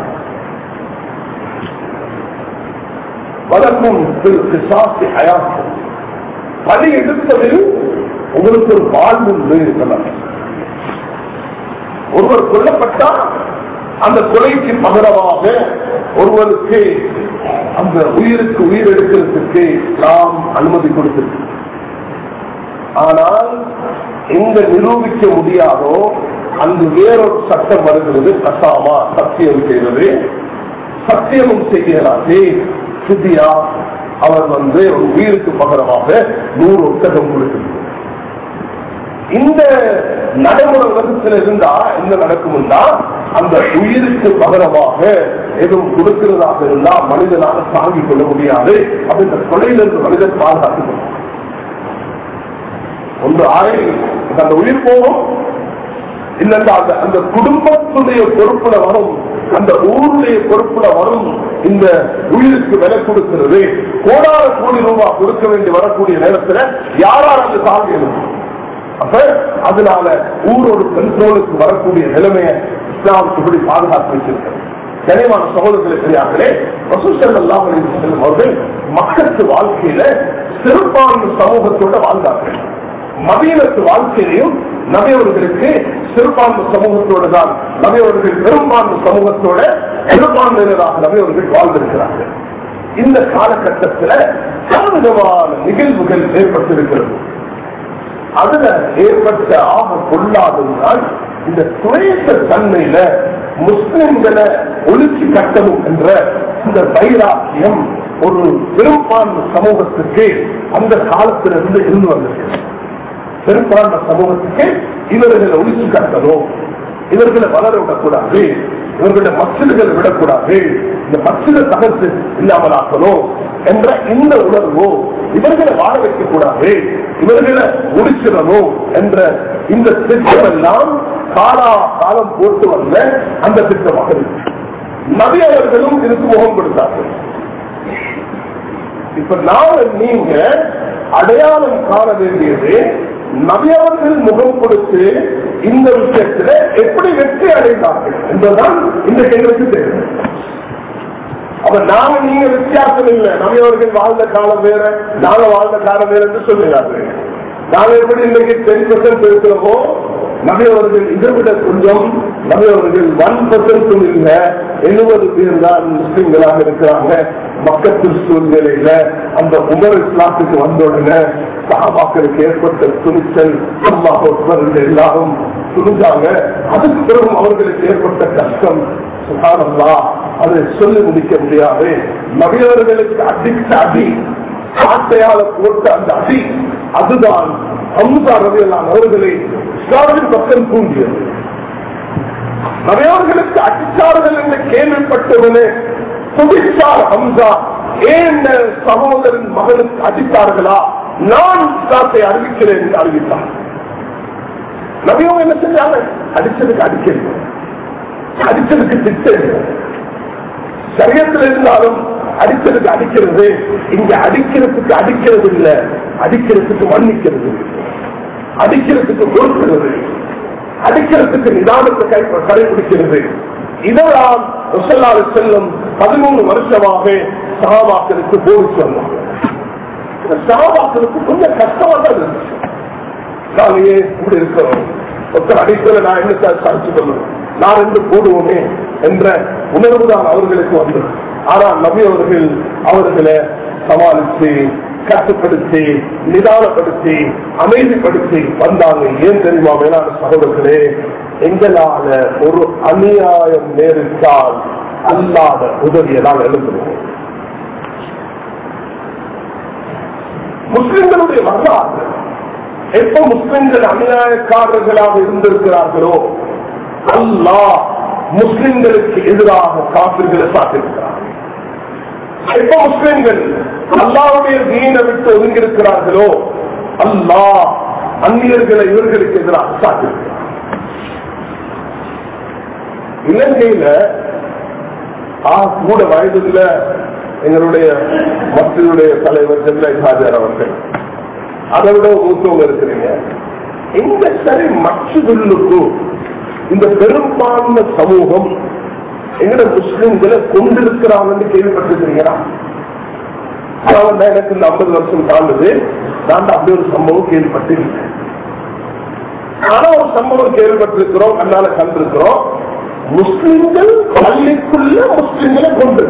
Speaker 1: வலக்கும் ஃபில் கிஸாஸி ஹயாத்தும், பலி எடுப்பதில் உங்களுக்கு ஒரு வாழ்வு உண்டு. ஒருவர் கொல்லப்பட்டால் அந்த கொலைக்கு பகரமாக ஒருவருக்கு அந்த உயிருக்கு உயிர் எடுக்கிறதுக்கு நாம் அனுமதி கொடுத்திருக்கோம். ஆனால் எங்க நிரூபிக்க முடியாதோ அங்கு வேறொரு சட்டம் வருகிறது, கசாமா சத்தியம் செய்வது. சத்தியமும் செய்கிறாரே சுதியா, அவர் வந்து ஒரு உயிருக்கு பகரமாக நூறு ஒட்டகம் கொடுக்கிறது. இந்த நடைமுறை உலகத்தில் இருந்தா என்ன நடக்கும்னா, அந்த உயிருக்கு பகரமாக எதுவும் கொடுக்கிறதாக இருந்தா மனிதனாக தாங்கிக் கொள்ள முடியாது. அப்படின்ற கொலையிலிருந்து மனிதன் பாதுகாத்துக் கொள்ளும். ஒன்று ஆயில் அந்த உயிர் போகும், இல்லைன்னா அந்த அந்த குடும்பத்துடைய பொறுப்புல வரும், அந்த ஊருடைய பொறுப்புல வரும். இந்த உயிருக்கு விலை கொடுக்கிறது கோடான கோடி ரூபாய் கொடுக்க வேண்டி வரக்கூடிய நேரத்தில் யாரால் அந்த தாங்கிடும்? அப்ப அதனால ஊரோட கண்ட்ரோலுக்கு வரக்கூடிய நிலைமையை இஸ்லாம் இப்படி பாதுகாத்து வச்சிருக்கிறது. கனிமான சகோதரர்களை பெரியார்களே, ரசூல் ஸல்லல்லாஹு அலைஹி வஸல்லம் அவர்கள் மக்களுக்கு வாழ்க்கையில சிறுபான்மை சமூகத்தோட வாழ்ந்தார்கள். மதீனத்து வாழ்க்கையிலையும் நபியவர்களுக்கு சிறுபான்மை சமூகத்தோடு தான் நபியவர்கள் பெரும்பான்மை சமூகத்தோட சிறுபான்மையினராக நபியவர்கள் வாழ்ந்திருக்கிறார்கள். இந்த காலகட்டத்தில் பலவிதமான நிகழ்வுகள் ஏற்பட்டிருக்கிறது. அதுல ஏற்பட்ட ஆக கொள்ளாததுதான் இந்த துவேச தன்மையில முஸ்லிம்களை ஒழிச்சு கட்டணும் என்ற இந்த வைராக்கியம் ஒரு பெரும்பான்மை சமூகத்துக்கு அந்த காலத்திலிருந்து இருந்து வந்திருக்கு. பெரும்பான்மை சமூகத்துக்கு இவர்களை ஒழிச்சு கட்டணும், இவர்களை வளர விடக்கூடாது, இவர்களுடைய மசில்களை விடக்கூடாது, இந்த மசில தகர்த்து இல்லாமல் ஆக்கணும் என்ற இந்த உணர்வோ, இவர்களை வாழ வைக்க கூடாது, இவர்களை முடிச்சிடணும் என்ற இந்த திட்டம் எல்லாம் காலா காலம் போட்டு வந்த அந்த திட்டமாக இருக்கு. நபி அவர்களும் இதுக்கு முகம் கொடுத்தார்கள். இப்ப நாம நீங்க அடையாளம் காண வேண்டியது, நபி அவர்கள் முகம் கொடுத்து இந்த விஷயத்துல எப்படி வெற்றி அடைந்தார்கள் என்பதுதான் இந்த கேள்விக்கு தெரியும். அப்ப நாங்க நீங்க வித்தியாசம் இல்லை, நபி அவர்கள் வாழ்ந்த காலம் வேற, நாங்க வாழ்ந்த காலம் வேற என்று சொல்லுகிறார்கள். நாங்க எப்படி இன்னைக்கு டென் பர்சன்ட் இருக்கிறோமோ, நபி அவர்கள் இதை விட கொஞ்சம், நபி அவர்கள் ஒன் பர்சன்டும் இல்லை, எழுபது பேர் தான் முஸ்லிம்களாக இருக்கிறாங்க. மக்கள் சூழ்நிலையில அந்த உமர் இஸ்லாத்துக்கு வந்த உடனே சஹாபாக்களுக்கு ஏற்பட்ட துணிச்சல், எல்லாரும் துணிஞ்சாங்க. அதுக்கு பிறகு அவர்களுக்கு ஏற்பட்ட கஷ்டம் சுப்ஹானல்லாஹ், அதை சொல்லி முடிக்க முடியாது. நபியவர்களுக்கு அடித்த அடி, ஆட்டையால போட்ட அந்த அடி, அதுதான் ஹம்சா ரலியல்லாஹு அவர்களை இஸ்லாமின் பக்கம் தூண்டியது. நபியவர்களுக்கு அடிச்சார்கள் என்று கேள்விப்பட்டவனே துடிச்சார் ஹம்சா. ஏன் சகோதரன் மகனுக்கு அடித்தார்களா, நான் இஸ்லாத்தை அறிவிக்கிறேன் என்று அறிவித்தார். நபியவங்க என்ன செஞ்சாங்க? அடிச்சதுக்கு அடிக்கிறது, அடிச்சதுக்கு திட்டம். சரியத்தில் இருந்தாலும் அடிச்சதுக்கு அடிக்கிறது, இங்க அடிக்கிறதுக்கு அடிக்கிறது இல்ல, அடிக்கிறதுக்கு மன்னிக்கிறது, அடிக்கிறதுக்கு பொறுக்கிறது, அடிக்கிறதுக்கு நிதானத்தை கை கடைபிடிக்கிறது. இதெல்லாம் ரசூலுல்லாஹி செல்லும் பதிமூணு வருஷமாக சஹாபாக்களுக்கு போதிச்சு வந்தாங்க. சாபாக்களுக்கு கொஞ்சம் கஷ்டமா தான் இருந்துச்சு. நாங்க ஏன் இப்படி இருக்கிறோம், ஒருத்தர் அடிக்கல நான் என்ன சாதிச்சு கொள்ளும், நான் ரெண்டு போடுவோமே என்ற உணர்வு தான் அவர்களுக்கு வந்தது. ஆனால் நபி அவர்கள் அவர்களை சமாளித்து கட்டுப்படுத்தி நிதானப்படுத்தி அமைதிப்படுத்தி வந்தாங்க. ஏன் தெரியுமா மேலான சகோதரர்களே, எங்களால ஒரு அநியாயம் நேரிட்டால் அல்லாத உதவியை நான் எழுதுவோம். முஸ்லிம்களுடைய வரலாறு எப்ப முஸ்லிம்கள் அநியாயக்காரர்களாக இருந்திருக்கிறார்களோ அல்லாஹ் முஸ்லிம்களுக்கு எதிராக காப்பிர்களை சாத்திருக்கிறார். எப்ப முஸ்லிம்கள் அல்லாஹ்வுடைய தீனை விட்டு ஒதுங்கியிருக்கிறார்களோ அல்லாஹ் அந்நியர்களை இவர்களுக்கு எதிராக சாத்திருக்கிறார். இலங்கையில கூட வயதுள்ள எங்களுடைய மக்களுடைய தலைவர் ஜெல்லா ஹாஜர் அவர்கள், அதை விட மூத்தவங்க இருக்கிறீங்க. இந்த சரி மற்றதுக்கு இந்த பெரும்பான்மை சமூகம் எங்கட முஸ்லிம்களை கொண்டிருக்கிறாங்கன்னு கேள்விப்பட்டிருக்கிறீங்களா? எனக்கு இந்த ஐம்பது வருஷம் தாண்டது, நான் அப்படி ஒரு சம்பவம் கேள்விப்பட்டிருக்கேன். ஆனா ஒரு சம்பவம் கேள்விப்பட்டிருக்கிறோம், கண்ணால கண்டிருக்கிறோம். முஸ்லிம்கள் பள்ளிக்குள்ள முஸ்லிம்களை கொண்டு,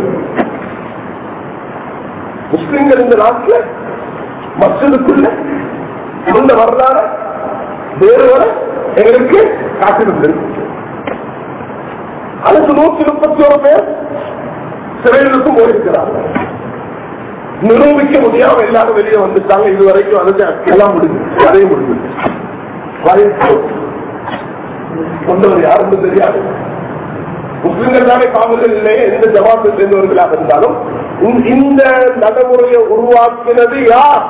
Speaker 1: முஸ்லிம்கள் இந்த நாட்டில் மஸ்ஜிதுக்குள்ள இந்த வரலாறு வேறு வர எங்களுக்கு காட்டிருந்தது. அதுக்கு நூத்தி முப்பத்தி ஒரு பேர் சிறையிலுக்கும் போயிருக்கிறாங்க. நிரூபிக்க முடியாம எல்லாரும் வெளியே வந்துட்டாங்க. இதுவரைக்கும் அதுக்கு எல்லாம் முடிஞ்சு அதையும் முடிஞ்சு கொண்டவர் யாருன்னு தெரியாது. முஸ்லிம்கள் தானே காவல்கள் இல்லையே, எந்த ஜமாத்தை சேர்ந்தவர்களாக இருந்தாலும் இந்த நடைமுறையை உருவாக்கினது யார்?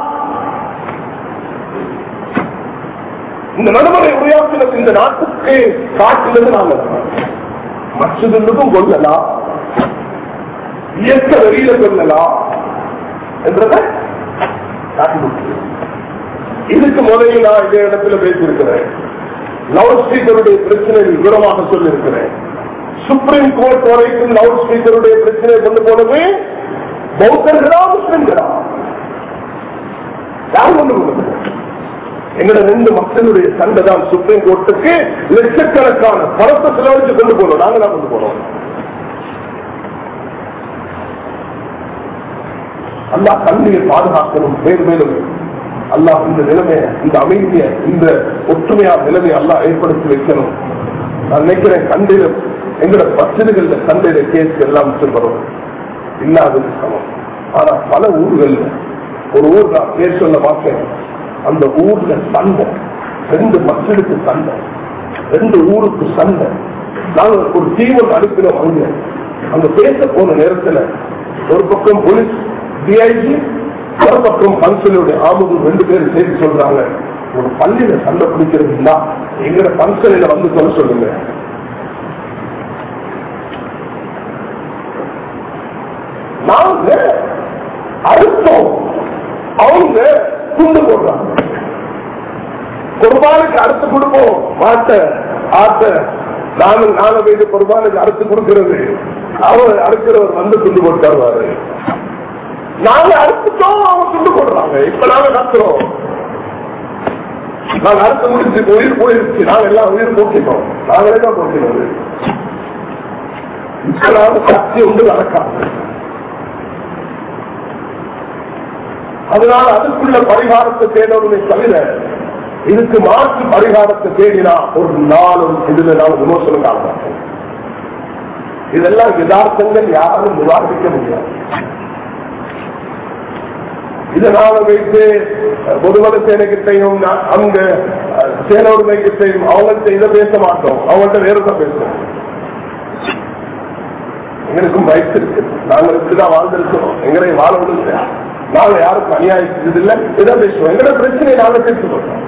Speaker 1: இந்த நடைமுறை உருவாக்கினது இந்த நாட்டுக்கு காட்டினது நாங்கள். மற்றதுக்கும் கொள்ளலாம், இயற்கை வெளியில கொள்ளலாம் என்றத காட்டி. இதுக்கு முதலில் நான் இந்த இடத்துல பேசியிருக்கிறேன். லவுட் ஸ்பீக்கருடைய பிரச்சனை விவரமாக சொல்லியிருக்கிறேன். சுப்ரீம் கோர்ட் வரைக்கும் லவுட் ஸ்பீக்கருடைய பிரச்சனை கொண்டு போனது பௌத்தர்களா முஸ்லிம்களா? யார் கொண்டு போனது? எங்களோட ரெண்டு மக்களுடைய சண்டை தான் சுப்ரீம் கோர்ட்டுக்கு லட்சக்கணக்கான பணத்தை செலவழித்து கொண்டு போனோம். நாங்க தான் கொண்டு போனோம். அல்லாஹ் கல்வியை பாதுகாக்கணும். மேலும் மேலும் அல்லாஹ் இந்த நிலைமையை, இந்த அமைதியை, இந்த ஒற்றுமையான நிலைமையை அல்லாஹ் ஏற்படுத்தி வைக்கணும். நான் நினைக்கிறேன் கண்டிலும் எங்களோட பச்சதுகள்ல சண்டையில கேஸ் எல்லாம் வரும் இல்லாதது சமம். ஆனா பல ஊர்கள், ஒரு ஊர் நான் பேர் சொல்ல மாட்டேன், அந்த ஊர்ல சண்டை, ரெண்டு மக்களுக்கு சண்டை, ரெண்டு ஊருக்கு சண்டை. நாங்கள் ஒரு டீம் அனுப்பினோம். அங்க அங்க பேச போன நேரத்தில் ஒரு பக்கம் போலீஸ் டிஐஜி, ஒரு பக்கம் பன்சலுடைய ஆமுது ரெண்டு பேரும் சேர்த்து சொல்றாங்க, ஒரு பள்ளியில சண்டை பிடிக்கிறதுனா எங்களோட பன்சலையில வந்து சொல்ல சொல்லுங்க. நாங்க அறுத்தோம், அவங்க துண்டு போடுறாங்க. குர்பானுக்கு அறுத்து கொடுப்போம், மாட்ட ஆட்ட நானும் நான போயிட்டு குர்பானுக்கு அறுத்து கொடுக்கிறது, அவர் அறுக்கிறவர் வந்து துண்டு போட்டு தருவாரு. நாங்க அறுத்துட்டோம், அவங்க துண்டு போடுறாங்க. இப்ப நாங்க கத்துறோம், நாங்க அறுத்து முடிச்சு உயிர் போயிருச்சு, நாங்க எல்லாம் உயிர் போக்கிட்டோம், நாங்களே தான் போக்கிறது. இப்ப நாங்க சக்தி உண்டு நடக்காது. அதனால அதுக்குள்ள பரிகாரத்தை தேடணுமே தவிர இதுக்கு மாற்று பரிகாரத்தை தேடினா ஒரு நாளும் இதுல நாம் விமர்சனம் காண மாட்டோம். இதெல்லாம் யதார்த்தங்கள், யாரும் நிவாரிக்க முடியாது. இதனால வைத்து பொதுவல சேனைகிட்டையும் அங்க சேனோடுமை கிட்டையும் அவங்கள்ட்ட இதை பேச மாட்டோம், அவங்கள்ட்ட வேறத பேசுவோம். எங்களுக்கும் வயசு இருக்கு, நாங்க இருக்குதான் வாழ்ந்திருக்கிறோம், எங்களை வாழ விடுங்க. நாங்க யாருக்கும் அநியாயம் இல்லை, இதை பேசுவோம். எங்களோட பிரச்சனையை நாங்க பேசுவோம்.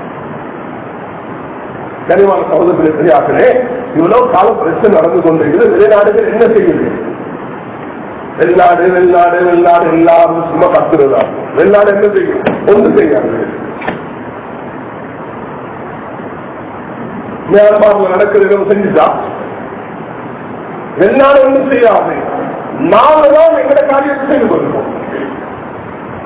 Speaker 1: கனிவான சகோதரர்களை சரியாகவே இவ்வளவு காலம் பிரச்சனை நடந்து கொண்டிருக்கிறது. வெளிநாடுகள் என்ன செய்யுது? வெளிநாடு வெளிநாடு வெளிநாடு எல்லாரும் சும்மா கத்துறதா? வெளிநாடு என்ன செய்யும்? ஒன்று செய்யாது. மியான்மர்ல நடக்கிறது செஞ்சுட்டா வெளிநாடு ஒன்றும் செய்யாது. நாங்க தான் எங்களை காரியத்தை செய்து கொள்வோம்.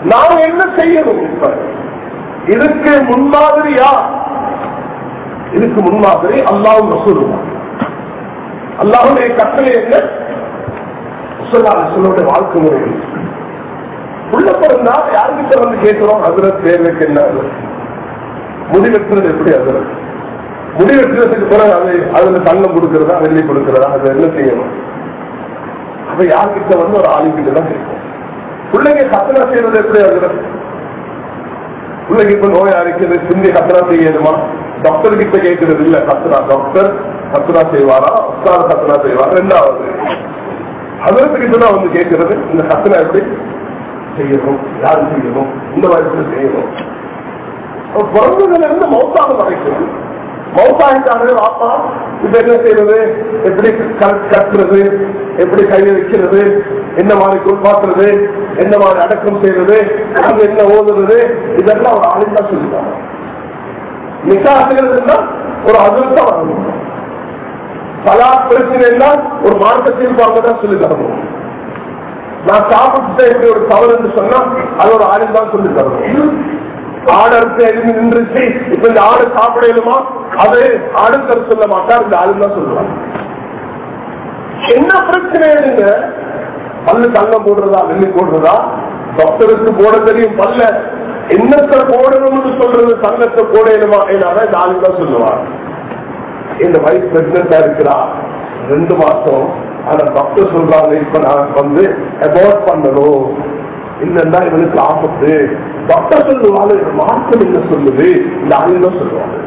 Speaker 1: நாம் என்ன செய்யணும்? இப்ப இதுக்கு முன்மாதிரியா? இதுக்கு முன்மாதிரி அல்லாஹ்வும் ரசூலும். அல்லாஹ்வுடைய கட்டளை என்ன? சொல்லுடைய வாழ்க்கை முறை. உள்ள பிறந்தா யாருக்கிட்ட வந்து கேட்கிறோம்? அதுல தேர்வுக்கு என்ன? முடிவெட்டுறது எப்படி? அதுல முடிவெட்டுறதுக்கு பிறகு அது அதுல தங்கம் கொடுக்கிறதா வெள்ளி கொடுக்கிறதா அதை என்ன செய்யணும்? அப்ப யாருக்கிட்ட வந்து ஒரு ஆளுங்கிட்ட தான் கேட்கும். பிள்ளைங்க கத்தனா செய்யறது எப்படி? அதுல பிள்ளைங்க இப்ப நோயா இருக்குது, சிந்தி கத்தனா செய்யணுமா? டாக்டர் கிட்ட கேட்கறது இல்ல. கத்தனா டாக்டர் கத்தனா செய்வாரா, உஸ்தாத கத்தனா செய்வாரா? ரெண்டாவது அதற்கு தான் வந்து கேட்கறது, இந்த கத்தனா எப்படி செய்யணும், யாரு செய்யணும், இந்த வயசுல செய்யணும். பிறந்ததுல இருந்து மௌத்தாக வரைக்கும் மௌத்தாகிட்டாங்க. வாப்பா இப்ப என்ன செய்யறது, எப்படி கட்டுறது, எப்படி கையை வைக்கிறது, என்ன மாதிரி குளிப்பாக்குறது, என்ன மாதிரி அடக்கம் செய்யறது, அங்க என்ன ஓதுறது, இதெல்லாம் ஒரு ஆளுநா சொல்லிட்டாங்க. நிக்கா செய்யறதுன்னா ஒரு அதிர்ஷ்டா வரணும். பலா பிரச்சனை ஒரு மார்க்கத்தில் தான் சொல்லி தரணும். நான் சாப்பிட்டு எப்படி ஒரு தவறு என்று சொன்னா அது ஒரு ஆளுநர் தான் சொல்லி தரணும். ஆடருக்கு எழுதி நின்றுச்சு, இப்ப இந்த ஆடு சாப்பிடலுமா, அது ஆடுத்தர் சொல்ல மாட்டார், இந்த ஆளு தான் சொல்லுவாங்க. என்ன பிரச்சனை? பல்லு தங்கம் போடுறதா வெள்ளி போடுறதா? டாக்டருக்கு போட தெரியும் பல்ல, என்னத்தை போடணும்னு சொல்றது தங்கத்தை போடணுமா? என்னால இந்த ஆளு தான் சொல்லுவாங்க. இந்த வயசு பிரெக்னண்டா இருக்கிறா, ரெண்டு மாசம். ஆனா டாக்டர் சொல்றாங்க இப்ப நான் வந்து அபார்ட் பண்ணணும், இல்லன்னா இவனுக்கு ஆபத்து. டாக்டர் சொல்லுவாங்க, மார்க்கம் என்ன சொல்லுது, இந்த ஆளுநர் தான் சொல்லுவாங்க.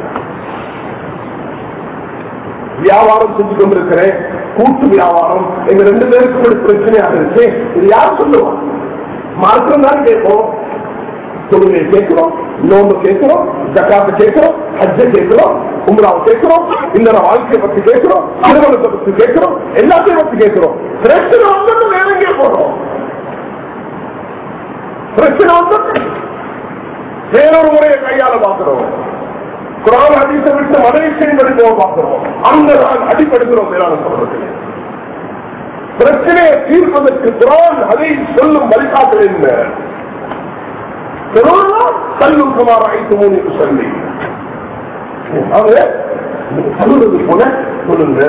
Speaker 1: வியாபாரம் செஞ்சு கொண்டிருக்கிறேன், கூட்டு வியாபாரம், எங்க ரெண்டு பேருக்கு ஒரு பிரச்சனையாக இருக்கு, இது யார் சொல்லுவாங்க? மார்க்கம் தான் கேட்போம். தொழுகை கேட்கிறோம், நோம்பு கேட்கிறோம், ஜக்காத்து கேட்கிறோம், ஹஜ்ஜை கேட்கிறோம், உம்ராவை கேட்கிறோம், இந்த வாழ்க்கையை பத்தி கேட்கிறோம், திருமணத்தை பத்தி கேட்கிறோம், எல்லாத்தையும் பத்தி கேட்கிறோம். பிரச்சனை வந்து வேற எங்கே போறோம்? பிரச்சனை வந்து வேறொரு முறையை கையாள பார்க்கிறோம். குரான் ஹதீஸை விட்டு மதரீசையின்படி போக பார்க்கிறோம். அங்கதான் அடிப்படுகிறோம். வேளாண் சொல்றதுக்கு பிரச்சனையை தீர்ப்பதற்கு குரான் ஹதீஸ் சொல்லும் வழிகாட்டல் என்ன? கல்லும் குமார் ஐந்து மூணு சொல்லி சொல்லுறது போல சொல்லுங்க.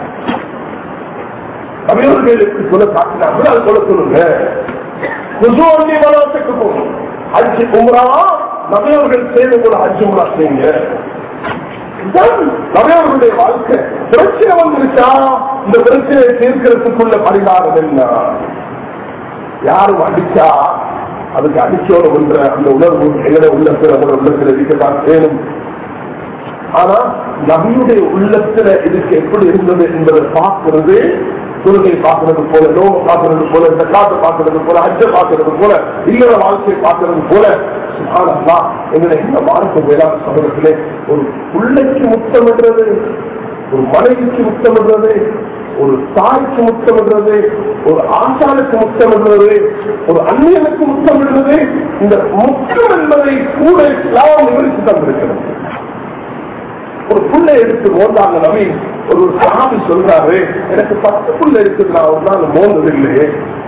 Speaker 1: தமிழர்களுக்கு சொல்ல காட்டினார்கள், அது போல சொல்லுங்க. குசுவண்டி வளத்துக்கு போகும் அஞ்சு குமரா நபையவர்கள் செய்து கூட அஞ்சு முறை செய்யுங்க. நபையவர்களுடைய வாழ்க்கை பிரச்சனை வந்துருச்சா, இந்த பிரச்சனையை தீர்க்கிறதுக்குள்ள பரிகாரம் என்ன? யாரும் அடிச்சா அதுக்கு அடிச்சோட ஒன்ற அந்த உணர்வு எங்களை உள்ளத்துல உள்ளத்துல இருக்கத்தான் வேணும். ஆனா நபியுடைய உள்ளத்துல இதுக்கு எப்படி இருந்தது என்பதை பார்க்கிறது, தொழுகை பார்க்கறது போல, நோம்பு பார்க்கறது போல, ஜக்காத்தை பார்க்கறது போல, ஹஜ்ஜை பார்க்கறது போல, இல்லற வாழ்க்கையை பார்க்கறது போல, சுப்ஹானல்லாஹ் எங்களை என்ன வாழ்க்கை வேளாண் சமூகத்திலே ஒரு பிள்ளைக்கு முத்தமிடுறது, ஒரு மனைவிக்கு முத்தமிடுறது, ஒரு தாய்க்கு முத்தமிடுறது, ஒரு ஆசானுக்கு முத்தமிடுறது, ஒரு அந்நியனுக்கு முத்தமிடுறது, இந்த முத்தம் என்பதை கூட இஸ்லாம் விவரித்து தந்திருக்கிறது. ஒரு புள்ளை எடுத்து மோந்தாங்க நபி. ஒரு சாமி சொல்றாரு, எனக்கு பத்து புள்ள இருக்குது, நான் ஒரு நாள் மோந்தது இல்லையே.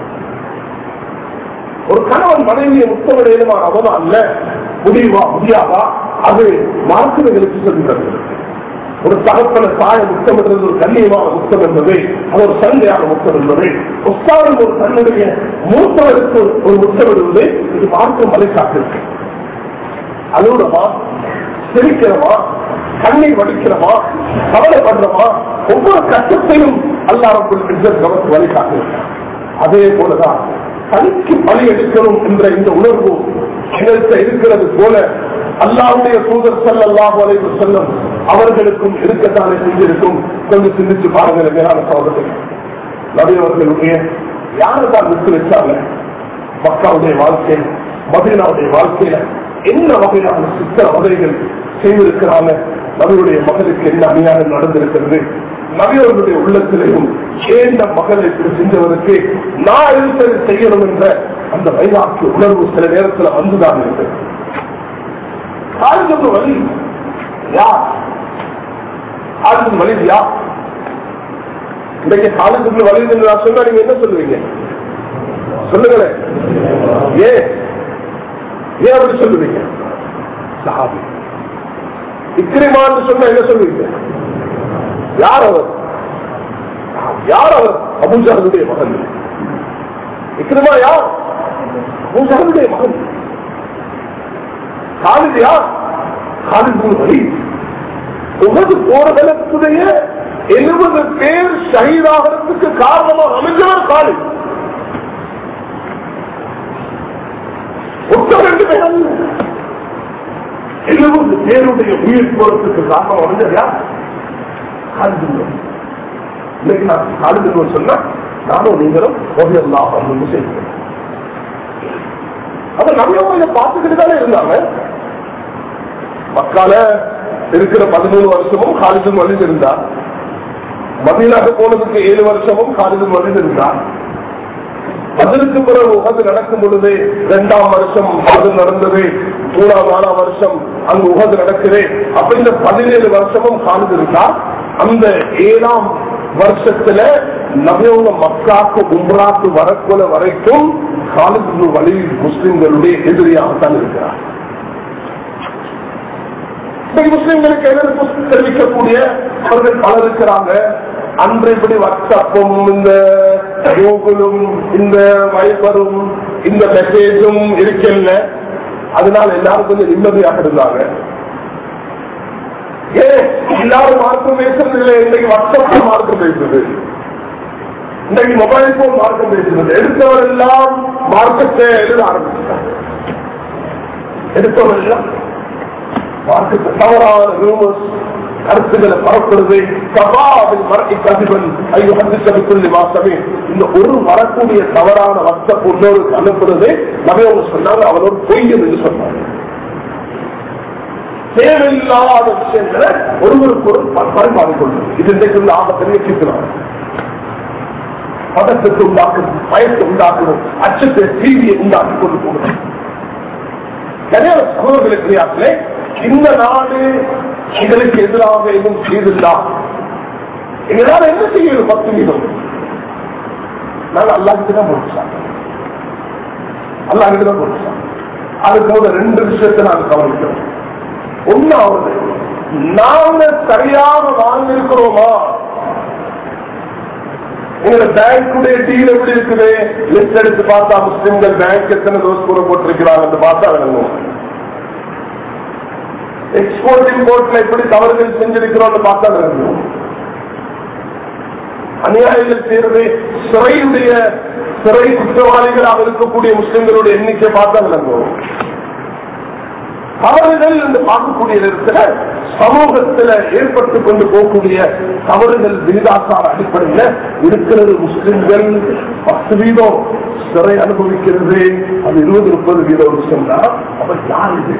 Speaker 1: ஒரு கணவன் மனைவியை முத்தமிடையுமா அவதான் அல்ல, முடியுமா முடியாதா, அது மார்க்கங்களுக்கு சொல்லி தருகிறது. ஒரு தகப்பன தாய முத்தமிடுறது ஒரு கண்ணியமான முத்தம் என்பது, அது ஒரு சந்தையான முத்தம் என்பது, உஸ்தாதம் ஒரு தன்னுடைய மூத்தவருக்கு ஒரு முத்தமிடுவது, இது மார்க்கம் வழிகாட்டிருக்கு. அழுகிறமா, சிரிக்கிறமா, கண்ணீர் வடிக்கிறமா, கவலைப்படுறமா, ஒவ்வொரு கட்டத்தையும் அல்லாஹ் ரப்பல் இஸ்ஸத் நமக்கு வழிகாட்டிருக்கிறார். அதே போலதான் தனிக்கு பலி எடுக்கணும் என்ற இந்த உணர்வு எங்களுக்கு இருக்கிறது போல அல்லாஹ்வுடைய தூதர் ஸல்லல்லாஹு அலைஹி வஸல்லம் அவர்களுக்கும் இருக்கத்தானே செஞ்சிருக்கும். கொஞ்சம் சிந்திச்சு பாருங்க. மேலான சகோதரர்களே, நபி அவர்களுடைய யாருதான் விட்டு வச்சாங்க? மக்காவுடைய வாழ்க்கை, மதீனாவுடைய வாழ்க்கையில என்ன வகையான சித்திர வகைகள் செய்திருக்கிறாங்க? நபியுடைய மகளுக்கு என்ன அநியாயம் நடந்திருக்கிறது? நபியவர்களுடைய உள்ளத்திலையும் சேர்ந்த மகளை செஞ்சவருக்கு நான் இருப்பதை செய்யணும் என்ற அந்த வைராக்கிய உணர்வு சில நேரத்தில் வந்துதான் இருக்கிறது. காலிது வழி யார்? காலிது வழி யார்? இன்றைக்கு காலிது வழி நான் சொன்னா நீங்க என்ன சொல்லுவீங்க? சொல்லுங்களேன். ஏன் ஏன் அப்படி சொல்லுவீங்க? சஹாபி. இக்ரிமான்னு சொன்னா என்ன சொல்லுவீங்க? யார் அவர்? யார் அவர்? அபூ ஜஹலுடைய மகன். இக்ரிமா யார்? அபூ ஜஹலுடைய மகன். காலித் யார்? Khalid bin Walid. உஹது போர்க்களத்துடைய எழுபது பேர் ஷஹீதாகிறதுக்கு காரணமாக அமைந்தவர் காலித். ஒத்த ரெண்டு பேர் அல்ல, எழுபது பேருடைய உயிர் போறதுக்கு காரணம் அமைந்தவர் யார்? Khalid bin Walid. இன்னைக்கு நான் காலித் பின் வலீத் சொன்னா நானும் நீங்களும் ரலியல்லாஹு அன்ஹு செய்கிறோம். அப்ப நம்ம இதை பார்த்துக்கிட்டு தானே இருந்தாங்க. மக்கால இருக்கிற பதிமூணு வருஷமும் காலித் பின் வலீத் இருந்தார். மதீனாக்கு போனதுக்கு ஏழு வருஷமும் காலித் பின் வலீத் இருந்தார். அதற்கு பிறகு உஹது நடக்கும் பொழுது இரண்டாம் வருஷம் அது நடந்தது, மூணாம் நாலாம் வருஷம் அங்கு உஹது நடக்குது. அப்ப இந்த பதினேழு வருஷமும் காலித் இருந்தார். அந்த ஏழாம் வருஷத்துல நபியவங்க மக்காக்கு உம்ராக்கு வரக்குள்ள வரைக்கும் காலித் பின் வலீத் முஸ்லிம்களுடைய எதிரியாகத்தான் இருக்கிறார். முஸ்லிம்களுக்கு எதிர்ப்பு தெரிவிக்கக்கூடிய அவர்கள் பலர் இருக்கிறாங்க. அன்றைப்படி வாட்ஸ்அப்பும் இந்த கூகுளும் இந்த வைபரும் இந்த மெசேஜும் இருக்கல. அதனால எல்லாரும் கொஞ்சம் நிம்மதியாக இருந்தாங்க. ஏன் எல்லாரும் மார்க்கம் பேசுறது இல்லை? இன்னைக்கு வாட்ஸ்அப் மார்க்கம் பேசுறது, இன்னைக்கு மொபைல் போன் மார்க்கம் பேசுறது. எடுத்தவர் எல்லாம் மார்க்கத்தை எழுத ஆரம்பிச்சாங்க. எடுத்தவர் எல்லாம் மார்க்கத்தை தவறான ரூமர்ஸ் கருத்துக்களை பரப்புறது. இந்த ஒரு வரக்கூடிய தவறான வாட்ஸ்அப் உள்ளோருக்கு அனுப்புறது நபி அவங்க சொன்னாங்க அவரோட பொய் என்று சொன்னாங்க. தேவையில்லாத விஷயங்களை ஒருவருக்கு ஒரு பரிமாறிக்கொள்வது இது இன்றைக்கு ஆபத்திலே சிக்கிறாங்க. பதற்றத்தை உண்டாக்குறது, பயத்தை உண்டாக்குறது, அச்சத்தை தீவியை உண்டாக்கி கொண்டு போகிறது. நிறைய சகோதரர்களுக்கு இந்த நாடு எங்களுக்கு எதிராக எதுவும் செய்தில்லா, எங்களால் என்ன செய்யணும்? பத்து வீதம் நாங்கள் அல்லாஹ்கிட்ட தான் முடிச்சாங்க, அல்லாஹ்கிட்ட தான் முடிச்சாங்க. அதுக்கு போது ரெண்டு விஷயத்தை நாங்கள் கவனிக்கிறோம். ஒன்னாவது, நாங்க சரியாக வாழ்ந்திருக்கிறோமா? எங்க பேங்குடைய டீல் எப்படி இருக்குது? லிஸ்ட் எடுத்து பார்த்தா முஸ்லிம்கள் பேங்க் எத்தனை தோஸ் கூட போட்டிருக்கிறாங்க பார்த்தா விளங்கும். எக்ஸ்போர்ட் இம்போர்ட்ல எப்படி தவறுகள் செஞ்சிருக்கிறோம் பார்த்தா விளங்கும். அநியாயங்கள் செய்யறது, சிறையுடைய சிறை குற்றவாளிகளாக இருக்கக்கூடிய முஸ்லிம்களுடைய எண்ணிக்கை பார்த்தா விளங்கும். தவறுகள் என்று பார்க்கக்கூடிய இடத்துல சமூகத்தில் ஏற்பட்டு கொண்டு போகக்கூடிய தவறுகள் விகிதாசார அடிப்படையில் இருக்கிறது. முஸ்லிம்கள் பத்து வீதம் சிறை அனுபவிக்கிறது, அது இருபது முப்பது வீதம் விஷயம் தான். அப்ப யார் இது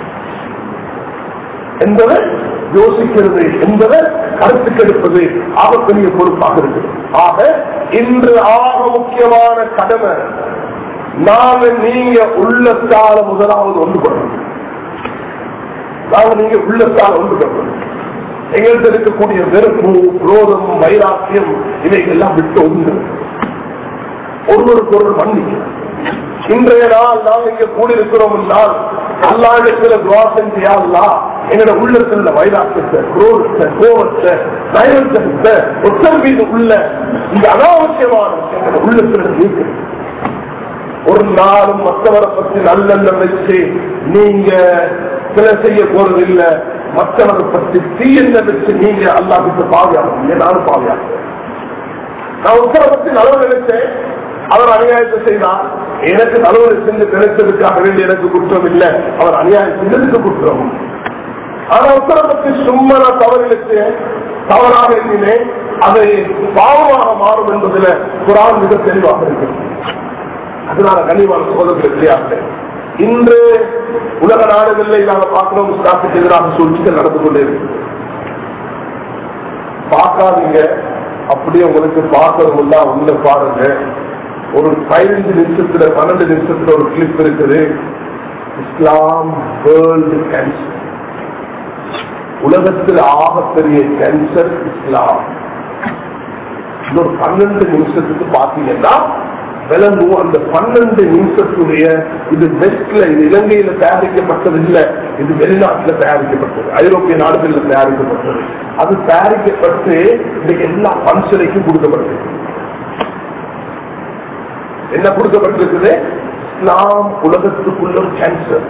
Speaker 1: என்பதை யோசிக்கிறது, என்பதை கருத்துக்கெடுப்பது ஆகப்பெரிய பொறுப்பாக இருக்கு. ஆக இன்று ஆக முக்கியமான கடமை நாங்க நீங்க உள்ளத்தால முதலாவது ஒன்று கொள்ளணும். நாங்க நீங்க உள்ளத்தால் ஒன்று கொள்ளணும். எங்கள்கிட்ட இருக்கக்கூடிய வெறுப்பு, குரோதம், வைராக்கியம் இவைகள்லாம் விட்டு ஒன்று ஒருவருக்கு ஒரு மன்னிக்க. இன்றைய நாள் நாம் இங்க கூடியிருக்கிறோம் என்றால் அல்லாஹ்விடத்துல துஆ செஞ்சு யா அல்லாஹ் எங்களோட உள்ளத்துல வைராக்கியத்தை, குரோதத்தை, கோபத்தை, நயவஞ்சகத்தை, ஒற்றர் மீது உள்ள இந்த அனாவசியமான எங்களோட உள்ளத்துல நீக்க. ஒரு நாளும் மற்றவரை பற்றி நல்லெண்ணம் வச்சு நீங்க சிலை செய்ய போறது இல்லை. மற்றவரை பற்றி தீயெண்ணம் வச்சு நீங்க அல்லாஹ்வுக்கு பாவியாகும். நானும் பாவியாகும். நான் ஒருத்தரை பற்றி நலவு நினைச்சேன், அவர் அநியாயத்தை செய்தார். எனக்கு நலவு செஞ்சு நினைச்சதுக்காக வேண்டிய எனக்கு குற்றம் இல்லை, அவர் அநியாயம் செஞ்சதுக்கு குற்றம். ஆனா உத்தரை பற்றி சும்மா நான் தவறு நினைச்சேன், தவறாக எண்ணினேன், அதை பாவமாக மாறும் என்பதில் குர்ஆன் மிக தெளிவாக இருக்கிறது. அதனால கனிவான சகோதரர்களுக்கு இன்று உலக நாடுகளில் நாங்கள் பார்க்கிறோம், இஸ்லாத்துக்கு எதிராக சூழ்ச்சிகள் நடந்து கொண்டே இருக்கு. பார்க்காதீங்க, அப்படியே உங்களுக்கு பார்க்கணும்னா உள்ள பாருங்க. ஒரு பதினஞ்சு நிமிஷத்துல பன்னெண்டு நிமிஷத்துல ஒரு கிளிப் இருக்குது. இஸ்லாம் வேர்ல்டு கேன்சர், உலகத்தில் ஆகப்பெரிய கேன்சர் இஸ்லாம். ஒரு பன்னெண்டு நிமிஷத்துக்கு பார்த்தீங்கன்னா விளங்கும். அந்த பன்னெண்டு நிமிஷத்துடைய இது வெஸ்ட்ல, இது இலங்கையில தயாரிக்கப்பட்டது இல்ல, இது வெளிநாட்டுல தயாரிக்கப்பட்டது, ஐரோப்பிய நாடுகளில் தயாரிக்கப்பட்டது. அது தயாரிக்கப்பட்டு இன்னைக்கு எல்லா பன்சலைக்கும் கொடுக்கப்பட்டது. என்ன கொடுக்கப்பட்டிருக்குது? இஸ்லாம் உலகத்துக்குள்ள கேன்சர்.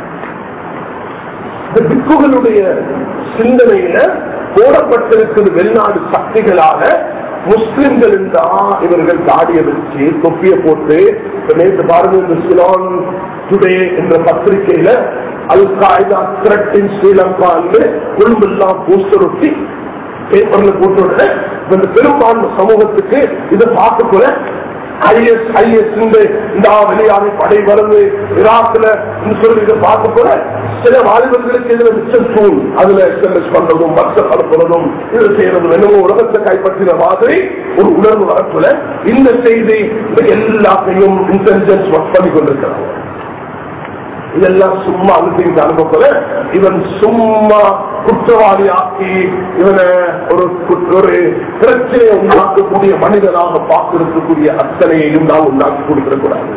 Speaker 1: இந்த பிக்குகளுடைய சிந்தனையில போடப்பட்டிருக்கிறது வெளிநாடு சக்திகளால. முஸ்லிம்கள் இருந்தா இவர்கள் தாடியை வச்சு தொப்பிய போட்டு, நேற்று பாருங்க இந்த சிலான் டுடே என்ற பத்திரிகையில Al Qaeda threat in Sri Lanka கொழும்பெல்லாம் போஸ்டர் ஒட்டி பேப்பர்ல போட்டு விட இந்த பெரும்பான்மை சமூகத்துக்கு இதை பார்க்க போல ஐஎஸ் ஐஎஸ் இந்த வெளியாகி படை வருது ஈராக்ல சொல்லி இதை பார்க்க போல சில வாலிபர்களுக்கு இதுல மிச்சம் தூள், அதுல எஸ்எம்எஸ் பண்றதும் வாட்ஸ்அப் அனுப்புறதும் இது செய்யறதும் என்னமோ உலகத்தை கைப்பற்றின மாதிரி ஒரு உணர்வு வரக்குள்ள இந்த செய்தி எல்லாத்தையும் இன்டெலிஜென்ஸ் ஒர்க் பண்ணி கொண்டிருக்கிறாங்க. இதெல்லாம் சும்மா அனுப்பிங்க அனுப்பல, இவன் சும்மா குற்றவாளி ஆக்கி இவனை ஒரு ஒரு பிரச்சனையை உண்டாக்கக்கூடிய மனிதனாக பார்த்திருக்கக்கூடிய அத்தனையையும் நாம் உண்டாக்கி கொடுத்திடக்கூடாது.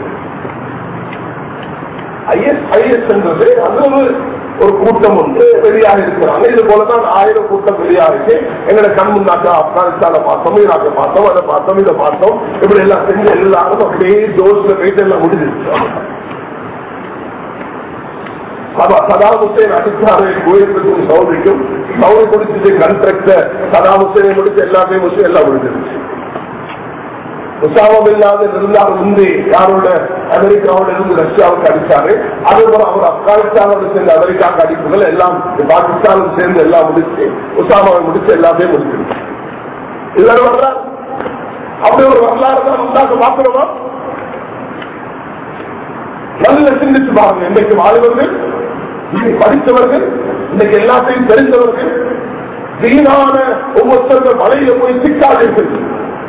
Speaker 1: ஐஎஸ் ஐஎஸ் என்றது அது ஒரு ஒரு கூட்டம் ஒன்று வெளியாக இருக்கிறாங்க. இது போலதான் ஆயிரம் கூட்டம் வெளியாகிட்டு எங்களை கண் முன்னாக்க ஆப்கானிஸ்தான பார்த்தோம், ஈராக்க பார்த்தோம், அதை பார்த்தோம், இதை பார்த்தோம், இப்படி எல்லாம் செஞ்சு எல்லாரும் அப்படியே ஜோஸ்ல போயிட்டு எல்லாம் முடிஞ்சிருச்சு. சதாம் ஹுசேன் அடித்தாரு குவைத்துக்கும் சவுதிக்கும், சவுதி முடிச்சு கண்ட்ராக்ட சதாம் ஹுசேனை முடிச்சு எல்லாத்தையும் முடிச்சு எல்லாம் முடிஞ்சிருச்சு. உசாமா பின் லாதன் இருந்தார் முந்தி யாரோட அமெரிக்காவோட இருந்து ரஷ்யாவுக்கு அடிச்சாரு. அதுபோல அவர் ஆப்கானிஸ்தானோட சேர்ந்த அமெரிக்காவுக்கு அடிப்புகள் எல்லாம் பாகிஸ்தானும் சேர்ந்து எல்லாம் முடிச்சு உசாமாவை முடிச்சு எல்லாத்தையும் முடிச்சிருச்சு. இதோட வரலாறு அப்படி ஒரு வரலாறு தான் உண்டாக்க பார்க்கிறோமா? நல்ல சிந்திச்சு பாருங்க. இன்றைக்கு வாலிபர்கள், இன்னைக்கு படித்தவர்கள், இன்னைக்கு எல்லாத்தையும் தெரிந்தவர்கள் வீணான ஒவ்வொருத்தர்கள் மலையில போய் சிக்காது இருக்கிறது.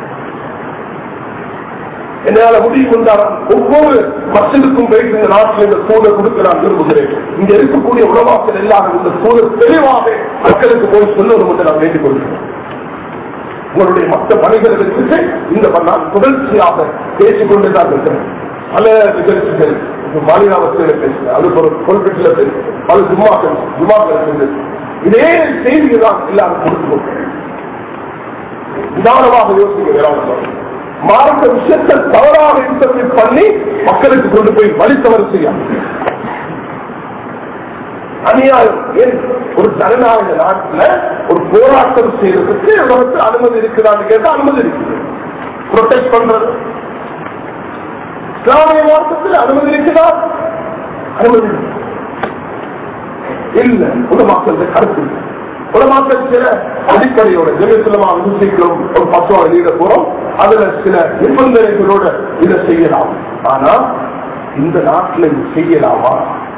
Speaker 1: என்னால முடிவு கொண்டாராம் ஒவ்வொரு மக்களுக்கும் போயிட்டு இந்த நாட்டில் இந்த சூழல் கொடுக்க நான் விரும்புகிறேன். இங்க இருக்கக்கூடிய உணவாக்கள் எல்லாரும் இந்த சூழல் தெளிவாக மக்களுக்கு போய் சொல்லணும் என்று நான் வேண்டிக் கொள்கிறேன். உங்களுடைய மற்ற பணிகளை வச்சுட்டு இந்த நான் தொடர்ச்சியாக பேசிக்கொண்டுதான் இருக்கிறேன். பல நிகழ்ச்சிகள் மாநிலத்தில் பேசுகிறேன், அது ஒரு கொள்கையில் பேசுகிறேன், பல ஜும்மாக்கள் ஜும்மாக்கள் செஞ்சது. இதே செய்தியை தான் எல்லாரும் கொடுத்து கொள்கிறேன். நிதானமாக யோசிக்க மார்க்க விஷயத்தை தவறாக இன்டர்வியூ பண்ணி மக்களுக்கு கொண்டு போய் வழி தவறு செய்ய அநியாயம். ஏன் ஒரு ஜனநாயக நாட்டில் ஒரு போராட்டம் செய்யறதுக்கு உலகத்தில் அனுமதி இருக்குதான்னு கேட்டா அனுமதி இருக்குது. ப்ரொடெக்ட் பண்றது இஸ்லாமிய மார்க்கத்தில் அனுமதி இருக்குதா? அனுமதி இல்ல. உலமாக்கள் கருத்து உலமாக்கள் சில அடிப்படையோட ஜெயசுலமா விமர்சிக்கிறோம், ஒரு பத்துவா வெளியிட போறோம், அதுல சில நிபந்தனைகளோட இதை செய்யலாம். ஆனா இந்த நாட்டில் இது செய்யலாமா?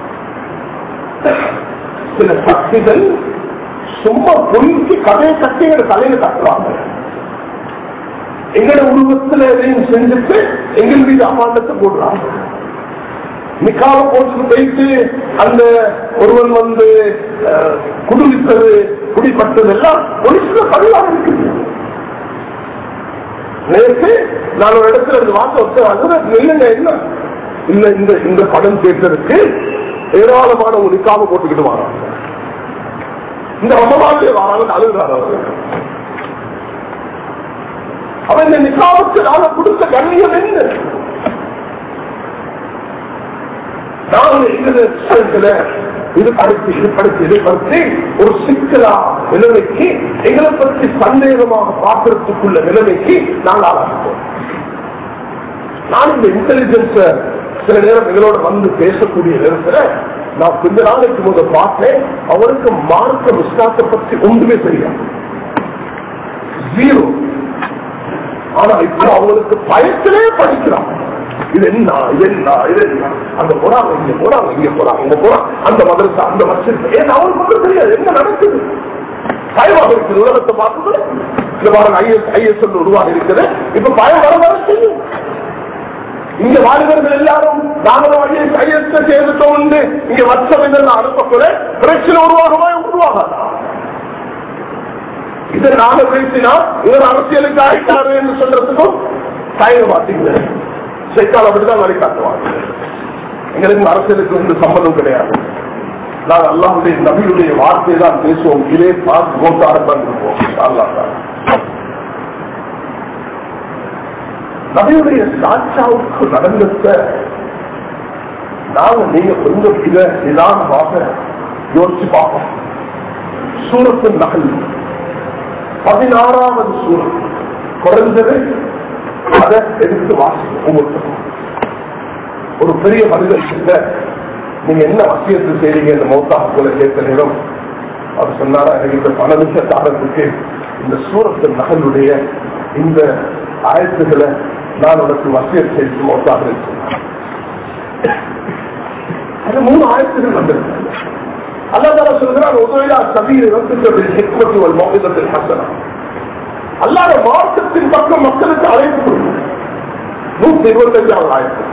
Speaker 1: சில சக்திகள் சும்மா பொய்க்கு கதையை கட்டி எங்க தலையில கட்டுறாங்க. எங்களோட உருவத்தில் எதையும் செஞ்சுட்டு எங்கள் மீது அபாண்டத்தை போடுறாங்க. நிக்கால போட்டு போயிட்டு அந்த ஒருவன் வந்து குடிவித்தது குடிப்பட்டது எல்லாம் போலீஸ்ல பதிவாக இருக்குது. நேற்று நான் ஒரு இடத்துல இந்த வார்த்தை இல்லைங்க என்ன இல்ல இந்த இந்த படம் கேட்டதுக்கு ஏராளமான ஒரு நிக்காம போட்டுக்கிட்டு வராங்க. இந்த ரமலானிலே வராங்க அழுகிறார் அவர். அவன் இந்த நிக்காவுக்கு நாங்க கொடுத்த கண்ணியம் என்ன? இது படுத்தி இது படுத்தி இது படுத்தி ஒரு சிக்கலா நிலைமைக்கு எங்களை பற்றி சந்தேகமாக பார்க்கறதுக்குள்ள நிலைமைக்கு நாங்கள் ஆளாகிட்டோம். நான் இந்த இன்டெலிஜென்ஸ சில நேரம் எங்களோட வந்து பேசக்கூடிய நேரத்துல நான் கொஞ்ச நாளைக்கு முதல் பார்த்தேன், அவருக்கு மார்க்க விஸ்வாசத்தை பற்றி ஒன்றுமே தெரியாது, ஜீரோ. ஆனா இப்போ அவங்களுக்கு பயத்திலே படிக்கிறான். இது என்ன இது என்ன இது என்ன அங்க போறாங்க இங்க போறாங்க இங்க போறாங்க இங்க போறாங்க அந்த மதரசா அந்த மஸ்ஜித் ஏன் அவங்களுக்கு மட்டும் தெரியாது என்ன நடக்குது. பயமாக இருக்குது உலகத்தை பார்க்குது. இந்த பாருங்க ஐஎஸ் ஐஎஸ் உருவாக இருக்குது. இப்ப பயம் வர வர செய்யும். இங்க வாலிபர்கள் எல்லாரும் நாங்களும் ஐஎஸ் ஐஎஸ் சேர்ந்துட்டோம் உண்டு இங்க வச்சம் இதெல்லாம் அனுப்பக்கூட பிரச்சனை உருவாகமா உருவாகாதா? இதை நாங்க பேசினா இவர் அரசியலுக்கு ஆயிட்டாரு என்று சொல்றதுக்கும் தயங்க மாட்டீங்க. சைத்தால் அப்படிதான் வழிகாட்டுவாங்க. எங்களுக்கு அரசியலுக்கு வந்து சம்பந்தம் கிடையாது. நாங்கள் அல்லாஹ்வுடைய நபியுடைய வார்த்தையை தான் பேசுவோம். இதே பார்த்து கோட்டாரத்தான் இருப்போம். அல்லாஹ் நபியுடைய சாட்சாவுக்கு நடந்த நாங்க நீங்க கொஞ்சம் இத நிதானமாக யோசிச்சு பார்ப்போம். சூரத்து நகல் பதினாறாவது சூரத் குறைஞ்சது அதை எடுத்து வாசிக்கும். உங்களுக்கு ஒரு பெரிய மனிதர் கிட்ட நீங்க என்ன வசியத்தை செய்றீங்க இந்த மௌத்தாக்களை கேட்க நேரம் அவர் சொன்னாரா, எனக்கு இந்த பல நிமிஷத்தாரத்துக்கு இந்த சூரத்து நகலுடைய இந்த ஆயத்துக்களை நான் உனக்கு வசியம் செய்து மௌத்தாக சொன்னார். அது மூணு ஆயத்துகள் வந்திருக்கு. அல்லாஹ் தஆலா சொல்றார், உதவியா சபீர் ரத்துல் ஹிக்மத் வல் மௌஇதத்துல் ஹஸனா. அல்லாஹ்வுடைய மார்க்கத்தின் பக்கம் மக்களுக்கு அழைப்பு கொடுக்கும். நூற்றி இருபத்தி அஞ்சாவது ஆயத்து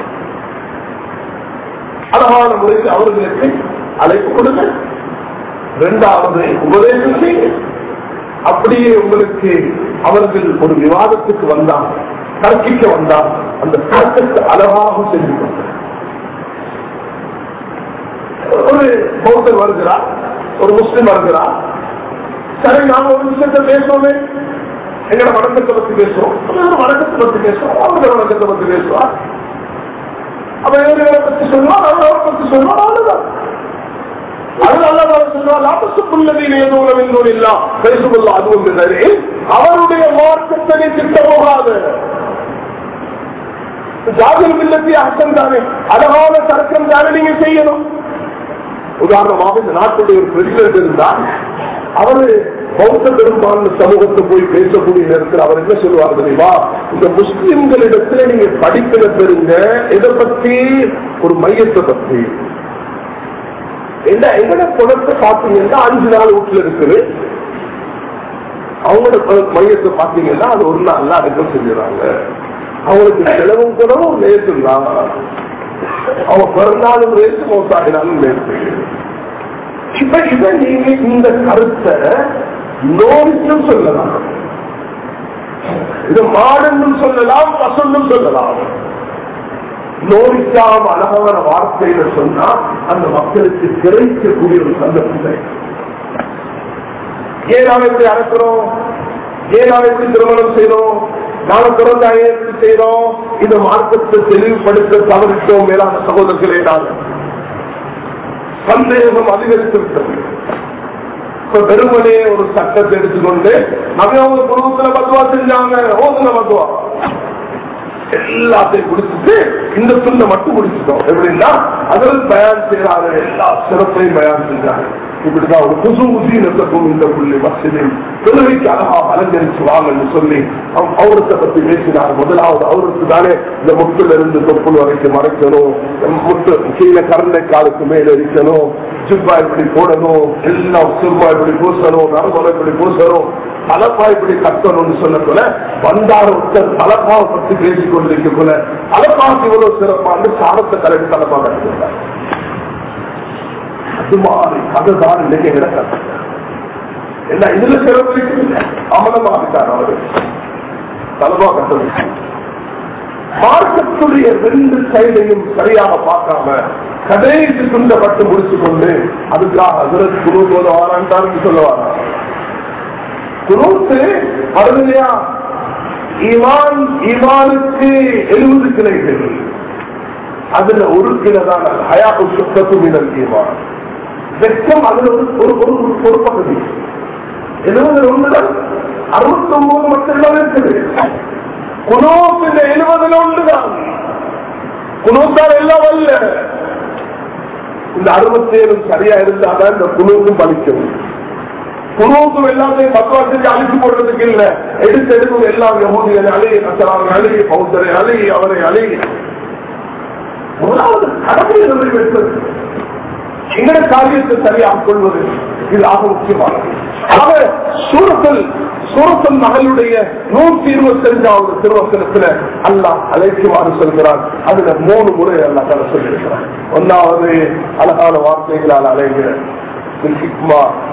Speaker 1: அழகான முறையில் அவர்களுக்கு அழைப்பு கொடுங்க. இரண்டாவது உபதேசம் செய்ய. அப்படியே உங்களுக்கு அவர்கள் ஒரு விவாதத்துக்கு வந்தால், தர்க்கிக்க வந்தால் அந்த தர்க்கத்தை அழகாக செஞ்சு கொண்டு ஒரு பௌத்தர் வருகிறார், ஒரு முஸ்லிம் வருகிறார். சரி, நாம ஒரு விஷயத்தை பேசுவோமே, எங்களை வணக்கத்தை பத்தி பேசுவோம், வணக்கத்தை பத்தி பேசுவோம், அவங்க வணக்கத்தை பத்தி பேசுவார். அவன் இவர்களை பத்தி சொல்லுவான், அவரை பத்தி சொல்லுவான். அவ்வளவுதான். அது நல்லா சொல்லுவான். அதுவும் அவருடைய மார்க்கத்தை திட்ட போகாது. ஜாதில் மில்லத்தி அர்த்தம் தானே, அழகான தர்க்கம் தானே நீங்க செய்யணும். உதாரணமாக இந்த நாட்டுடைய ஒரு பிரசிடென்ட் இருந்தால் அவரு பௌத்த பெரும்பான்மை சமூகத்தை போய் பேசக்கூடிய நேரத்தில் அவர் என்ன சொல்லுவார் தெரியுமா, இந்த முஸ்லிம்களிடத்துல நீங்க படிப்பின பெறுங்க, இதை பத்தி ஒரு மையத்தை பத்தி. எங்கட குணத்தை பார்த்தீங்கன்னா அஞ்சு நாள் வீட்டுல இருக்குது, அவங்களோட மையத்தை பார்த்தீங்கன்னா அது ஒரு நாள் அடக்கம் செஞ்சுறாங்க. அவங்களுக்கு செலவும் குணமும் நேற்று தான், அவங்க பிறந்தாலும் நேற்று மோசாடினாலும் நேற்று. இப்ப இதை நீங்க இந்த கருத்தை நோய்க்கும் சொல்லலாம், இது மாடன்னும் சொல்லலாம், பசன்னும் சொல்லலாம். நோய்க்காம அழகான வார்த்தையில சொன்னா அந்த மக்களுக்கு கிடைக்கக்கூடிய ஒரு சந்தர்ப்பத்தை. ஏன் நாம எப்படி அழைக்கிறோம், ஏன் நாம எப்படி திருமணம் செய்யறோம், நாம பிறந்தாய எப்படி செய்யறோம், இந்த மார்க்கத்தை தெளிவுபடுத்த தவறிட்டோம். மேலான சகோதரர்களே, நாங்கள் சந்தேகம் அதிகரித்திருக்கிறது. வெறுமனே ஒரு சட்டத்தை எடுத்துக்கொண்டு அவங்க குடும்பத்துல பத்துவா செஞ்சாங்க, ஓதுல பத்துவா எல்லாத்தையும் குடிச்சுட்டு இந்த துண்டை மட்டும் குடிச்சுட்டோம். எப்படின்னா அதில் பயான் செய்யறாங்க, எல்லா சிறப்பையும் பயான் செஞ்சாங்க. இப்படிதான் ஒரு புது ஊசி நிறுத்தக்கும் இந்த புள்ளி மசிதில் தொழுகைக்கு அழகா அலங்கரிச்சு வாங்கன்னு சொல்லி அவரத்தை பத்தி பேசினார். முதலாவது அவருக்கு தானே இந்த முட்டுல இருந்து தொப்புள் வரைக்கும் மறைக்கணும், முட்டு கீழே கரண்டை காலுக்கு மேல இருக்கணும், ஜிப்பா இப்படி போடணும், எல்லாம் சுருமா இப்படி பூசணும், நரம்பலை இப்படி பூசணும், தலப்பா இப்படி கட்டணும்னு சொன்ன போல வந்தார ஒருத்தர் தலப்பாவை பற்றி பேசிக் கொண்டிருக்க போல தலப்பாவுக்கு இவ்வளவு சிறப்பான சாரத்தை கரெக்ட் தலப்பா கட்டுகிறார். அது மாதிரி கதைதான் இன்னைக்கு கிடக்க என்ன இதுல சிறப்பு அமலமாகிட்டார். அவரு தலப்பா கட்டது மார்க்கத்துடைய ரெண்டு சைடையும் சரியாக பார்க்காம கடைசி துண்டப்பட்டு முடிச்சு கொண்டு அதுக்காக அதிரத்து குரு போல வாரான்னு சொல்லுவாங்க. குருத்து வருதுலையா, ஈமான் ஈமானுக்கு எழுபது கிளைகள், அதுல ஒரு கிளைதான் ஹயா சுத்தத்து மினல் ஈமான். வெட்கம் அதுல ஒரு ஒரு பகுதி, எழுபதுல ஒன்றுதான், அறுபத்தி ஒன்பது மட்டும்தான் இருக்குது. குனூத் எழுபதுல ஒன்றுதான், குனூத்தால் எல்லாம் அல்ல. இந்த அறுபத்தி ஏழு சரியா இருந்தாதான் இந்த குனூத்தும் பலிக்கும். குனூத்தும் எல்லாத்தையும் பக்குவா செஞ்சு அழிச்சு போடுறதுக்கு இல்ல, எடுத்து எடுக்கும் எல்லாம் யஹூதிகளை அழகி, நசராவை அழகி, பௌத்தரை அழகி, அவரை அழகி. முதலாவது கடமையை நிறைவேற்றது, எங்கட காரியத்தை சரியாக கொள்வது, இது ஆக முக்கியமானது. ஆக சூரத்தில் சூரத்தின் மகளுடைய நூற்றி இருபத்தி அஞ்சாவது திருவசனத்துல அல்லாஹ் அழைக்குமாறு சொல்கிறார். அதுல மூணு முறை அல்லாஹ் தஆலா சொல்லியிருக்கிறார். ஒன்னாவது அழகான வார்த்தைகளால் அழைங்க, ஹிக்மா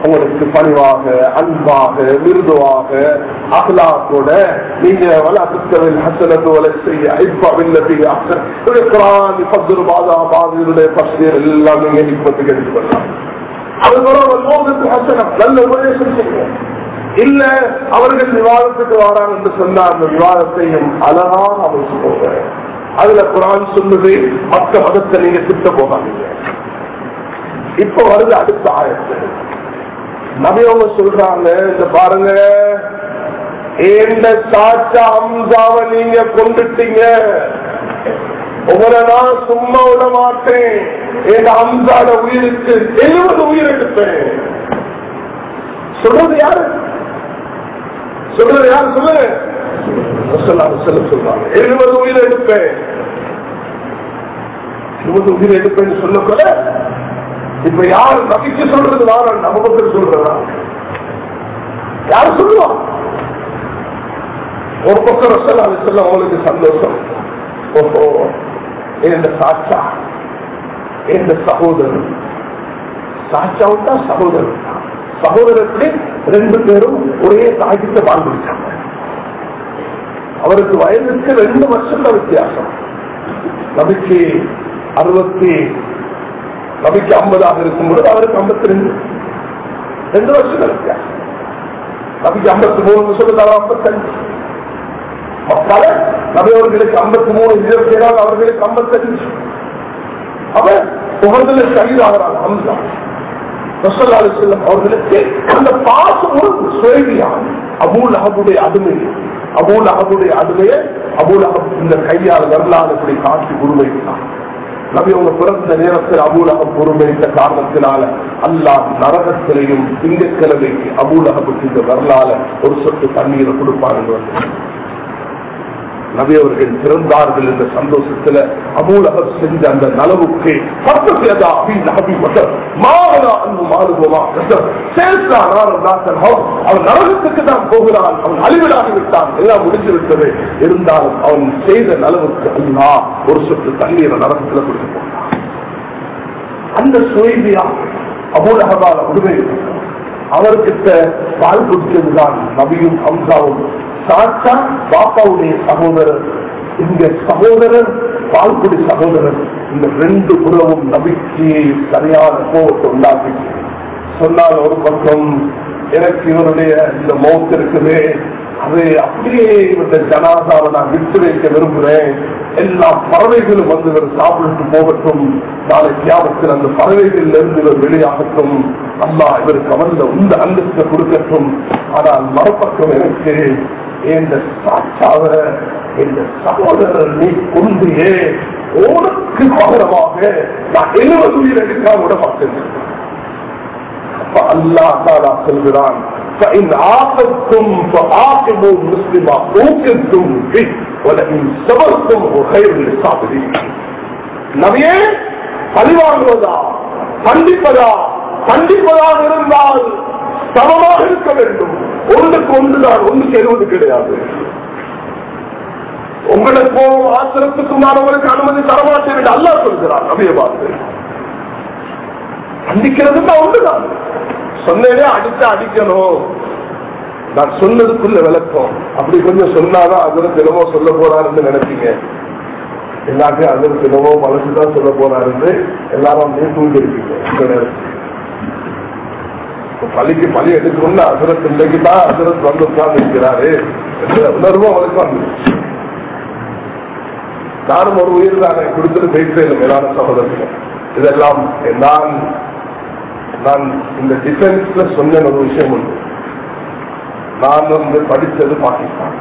Speaker 1: உங்களுக்கு பணிவாக, அன்பாக, மிருதுவாக, அகலாத்தோட நீங்க வலாத்துக்களில் ஹசனத்து வலை செய்ய ஐப்பாவில்லதி குரான் பத்து பாதா பாதியுடைய பசியர் எல்லாம் நீங்க இப்பத்துக்கு எடுத்து பண்ணலாம். அதுக்கப்புறம் நல்ல உபதேசம் செய்வோம். இல்ல அவர்கள் விவாதத்துக்கு வராங்க என்று சொன்னா அந்த விவாதத்தையும் அழகாக அமைச்சு போங்க. அதுல குரான் சொல்லுது மற்ற மதத்தை நீங்க திட்ட போகாதீங்க. இப்ப வருது அடுத்த ஆயத்து. நபி அவங்க சொல்றாங்க, இந்த பாருங்க, ஏண்ட சாச்சா ஹம்சாவை நீங்க கொண்டுட்டீங்க, உங்களை நான் சும்மா விட மாட்டேன். என் ஹம்சாட உயிருக்கு எழுபது உயிர் எடுப்பேன். சொல்றது யாரு? சொல்றது யாரு? சொல்லுங்க. சொல்றாங்க எழுபது உயிர் எடுப்பேன், எழுபது உயிர் எடுப்பேன்னு சொல்லக்கூட இப்ப யாரு நபிக்கு சொல்றது? வார நமக்கு சொல்றதா? யாரு சொல்லுவா? ஒரு பக்கம் ரசூல் அலைஹி வஸல்லம் அவங்களுக்கு சந்தோஷம். ஓஹோ, இந்த சாட்சா, இந்த சகோதரன், சாட்சாவுட்டா சகோதரன், சகோதரத்திலே ரெண்டு பேரும் ஒரே தாய்கிட்ட வாழ்ந்துட்டாங்க. அவருக்கு வயதுக்கு ரெண்டு வருஷம் தான் வித்தியாசம். நபிக்கு அறுபத்தி நபிக்கு ஐம்பதாக இருக்கும் பொழுது அவருக்கு ஐம்பத்தி ரெண்டு ரெண்டு வருஷம் வித்தியாசம். நபிக்கு ஐம்பத்தி மூணு சொல்லுது, ஐம்பத்தஞ்சு. மக்கால நபி அவர்களுக்கு ஐம்பத்தி மூணு இருபத்தி ஏழாவது அவர்களுக்கு ஐம்பத்தஞ்சு. அவர் புகழ்ல ஷஹீதாகிறார் ஹம்சா. ரசூலுல்லாஹி அலைஹி வஸல்லம் அவர்களுக்கு அந்த பாசம் ஒரு சுவையா அபூ லஹபுடைய அடிமை, அபூ லஹபுடைய அடிமையை அபூ லஹப் இந்த கையால் வரலாறு இப்படி காட்சி உருவைத்தான். நபி அவங்க பிறந்த நேரத்தில் அபூ லஹப் பொறுமைத்த காரணத்தினால அல்லாஹ் நரகத்திலையும் திங்கட்கிழமைக்கு அபூ லஹபுக்கு இந்த வரலாறு ஒரு சொட்டு தண்ணீரை கொடுப்பாங்க. நபி அவர்கள் பிறந்தார்கள் என்ற சந்தோஷத்துல அபூ லஹப் செஞ்ச அந்த நலவுக்கு அவன் நரகத்துக்கு தான் போகிறான், அவன் அழிவிடாகி விட்டான், எல்லாம் முடிந்து விட்டது. இருந்தாலும் அவன் செய்த நலவுக்கு அல்லாஹ் ஒரு சொட்டு தண்ணீரை நரகத்துல கொடுத்து போனான். அந்த சுவையா அபூ லஹபால உரிமை அவர்கிட்ட பால் குடித்ததுதான் நபியும் ஹம்சாவும். சாச்சா பாப்பாவுடைய சகோதரர், இந்த சகோதரர் பால்குடி சகோதரர், இந்த ரெண்டு உறவும் நபிக்கு சரியான கோபத்தை உண்டாக்கி சொன்னால், ஒரு பக்கம் எனக்கு இவருடைய இந்த மௌத் இருக்குமே, அது அப்படியே இந்த ஜனாதாவை நான் விட்டு வைக்க விரும்புகிறேன். எல்லா பறவைகளும் வந்து இவர் சாப்பிட்டு போகட்டும், நாளை தியாகத்தில் அந்த பறவைகளில் இருந்து இவர் வெளியாகட்டும், அல்லாஹ் இவருக்கு அமர்ந்த உந்த அந்தஸ்தை கொடுக்கட்டும். ஆனால் மறுபக்கம் எனக்கு இந்த சாட்சாவ இந்த சகோதரர் நீ கொண்டியே உனக்கு பகரமாக நான் எழுபது உயிர் எடுக்க விட மாட்டேன். அல்லாஹ் தஆலா சொல்கிறான், فإن عاقبتم فعاقبوا مثل ما عوقبتم به ولئن صبرتم خير للصابرين. நபியே, பழிவாங்குவதா கண்டிப்பதா கண்டிப்பதாக இருந்தால் சமமாக இருக்க வேண்டும். ஒன்றுக்கு ஒன்றுதான், ஒன்றுக்கு எழுவது கிடையாது. உங்களுக்கும் ஆசிரத்துக்கும் நான் உங்களுக்கு அனுமதி தரமாட்டேன் என்று அல்லாஹ் சொல்கிறார். நபியை பார்த்து கண்டிக்கிறது தான் ஒன்றுதான். சொன்னதே அடிச்சா அடிக்கணும், நான் சொன்னதுக்குள்ள விளக்கம் அப்படி கொஞ்சம் சொன்னாதான் அதில் தினமோ சொல்ல போறாருன்னு நினைப்பீங்க. எல்லாத்தையும் அதில் தினமோ மனசுதான் சொல்ல போறாருன்னு எல்லாரும் அப்படியே தூங்கி இருப்பீங்க. பள்ளிக்கு பள்ளி எடுக்கணும்னு அசுரத் இன்றைக்கு தான் அசுரத் வந்து உட்கார்ந்து இருக்கிறாரு உணர்வும் அவருக்கு வந்து. நானும் ஒரு உயிர் தானே கொடுத்துட்டு பேசுறேன் மேலான சகோதரர்கள். இதெல்லாம் நான் நான் இந்த டிஃபென்ஸ்ல சொன்ன ஒரு விஷயம் உண்டு. நான் வந்து படித்தது பாகிஸ்தான்,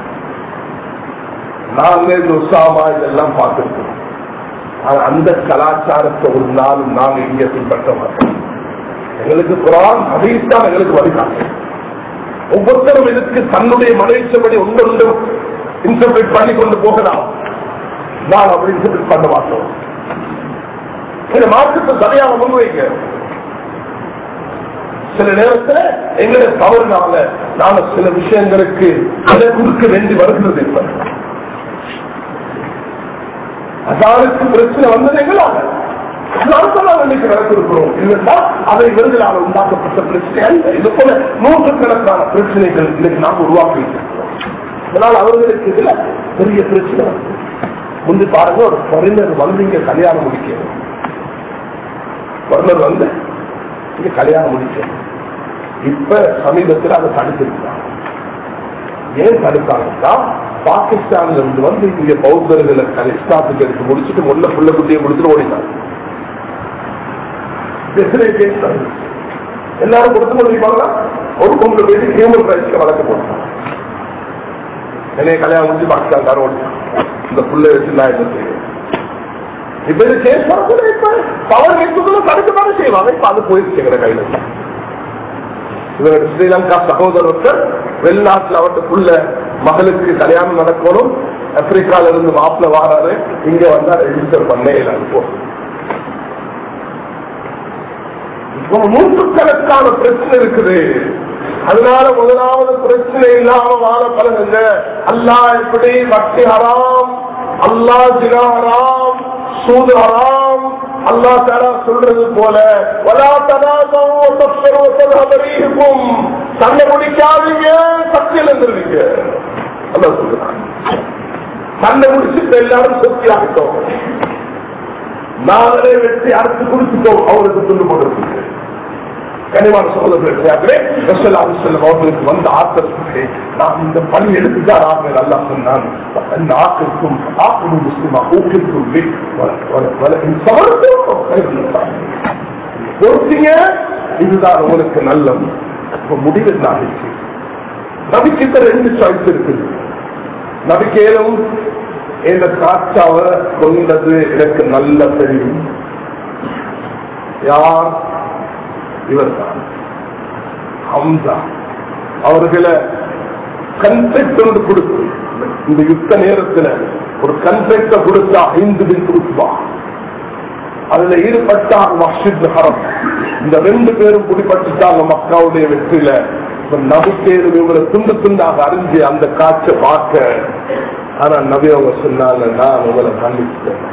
Speaker 1: நாங்க இந்த உற்சாகமா இதெல்லாம் பார்த்திருக்கோம். அந்த கலாச்சாரத்தை ஒரு நாளும் நாங்க இங்கே பின்பற்ற மாட்டோம். எங்களுக்கு குர்ஆன் ஹதீஸ் தான் எங்களுக்கு வழிகாட்டு. ஒவ்வொருத்தரும் இதுக்கு தன்னுடைய மனைவிச்சபடி ஒன்று ஒன்று இன்டர்பிரேட் பண்ணி கொண்டு போகலாம். நான் அப்படி இன்டர்பிரேட் பண்ண மாட்டோம். இந்த மாற்றத்தை சரியாக முன்வைங்க. சில நேரத்தில் எங்களை தவறுனால நாம சில விஷயங்களுக்கு அதை கொடுக்க வேண்டி வருகிறது. இப்ப அதாருக்கு பிரச்சனை வந்தது எங்களால நடத்திருக்கிறோம். இல்லைன்னா அதை விருதுகளால் உண்டாக்கப்பட்ட பிரச்சனை அல்ல. இது போல நூற்றுக்கணக்கான பிரச்சனைகள் இன்னைக்கு நாம் உருவாக்கி இருக்கிறோம். அதனால் அவர்களுக்கு இதுல பெரிய பிரச்சனை முந்தி பாருங்க, ஒரு பரிணர் வந்து இங்க கல்யாணம் முடிக்கணும். பரிணர் வந்து இங்க கல்யாணம் முடிக்கணும். இப்ப சமீபத்தில் அதை தடுத்திருக்கிறாங்க. ஏன் தடுத்தாங்கன்னா, பாகிஸ்தான்ல இருந்து வந்து இங்க பௌத்தர்களை இஸ்லாத்துக்கு எடுத்து முடிச்சுட்டு முள்ள புள்ள குட்டியை முடிச்சுட்டு ஓடினாங்க. எல்லாரும் கொடுத்து முடிப்பாங்களா? ஒரு பொங்கல் பேசி ஹியூமன் ரைட்ஸ்ல வழக்கு போட்டாங்க. என்னைய கல்யாணம் முடிச்சு பாகிஸ்தான் ஓடினாங்க. இந்த புள்ள வச்சு நான் என்ன செய்வேன்? இப்ப இது கேஸ் பண்ண இப்ப பவர் வைப்புக்குள்ள தடுக்கத்தானே செய்வாங்க. இப்ப அது போயிடுச்சு எங்க கையில. இவருடைய ஸ்ரீலங்கா சகோதரர்கள் வெளிநாட்டில் அவருக்குள்ள மகளுக்கு கல்யாணம் நடக்கணும். ஆப்பிரிக்கால இருந்து மாப்பிள்ள வாராரு, இங்க வந்தா ரெஜிஸ்டர் பண்ண போ. நூற்றுக்கணக்கான பிரச்சனை இருக்குது. அதனால முதலாவது பிரச்சனை இல்லாம வாழ பழகுங்க. அல்லாஹ் எப்படி வட்டி ஹராம், அல்லாஹ் ஜினா ஹராம், சூது ஹராம். அல்லாஹ் தஆலா சொல்றது போல வலா தனாஸு தஃப்ஸரு தஹபரீஹும், சண்டை முடிக்காதீங்க, சக்தி இழந்துருவீங்க. அல்லாஹ் சொல்றான். சண்டை முடிச்சுட்டு எல்லாரும் சொத்தி ஆகிட்டோம், நாங்களே வெற்றி அறுத்து கொடுத்துட்டோம், அவருக்கு துண்டு போட்டிருக்கு. கனிவான சோதரர்களே, அவர்களுக்கு வந்த ஆத்திரத்துக்கு நான் இந்த பணி எடுத்துதான் ஆக நல்லா சொன்னான். இந்த ஆக்கிற்கும் ஆக்கிடும் முஸ்லிமா ஊக்கிற்கும் இதுதான் உங்களுக்கு நல்ல முடிவு. நாளைக்கு நபிக்கிட்ட ரெண்டு சாய்ஸ் இருக்குது. நபிக்கேலும் இந்த காட்சாவை கொண்டது எனக்கு நல்ல தெரியும். யார்? இவர் தான் ஹம்சா. அவர்களை கன்ட்ராக்ட் கொடுத்து இந்த யுத்த நேரத்தில் ஒரு கன்ட்ராக்ட கொடுத்தா ஐந்து பின் கொடுப்பா. அதுல ஈடுபட்டார் மஸ்ஜித் ஹரம். இந்த ரெண்டு பேரும் பிடிபட்டுட்டாங்க மக்காவுடைய வெற்றியில. நபிக்கேரும் இவங்களை துண்டு துண்டாக அறிஞ்சு அந்த காட்சை பார்க்க. ஆனா நபி அவங்க சொன்னாங்க, நான் உங்களை கண்டிப்பேன்.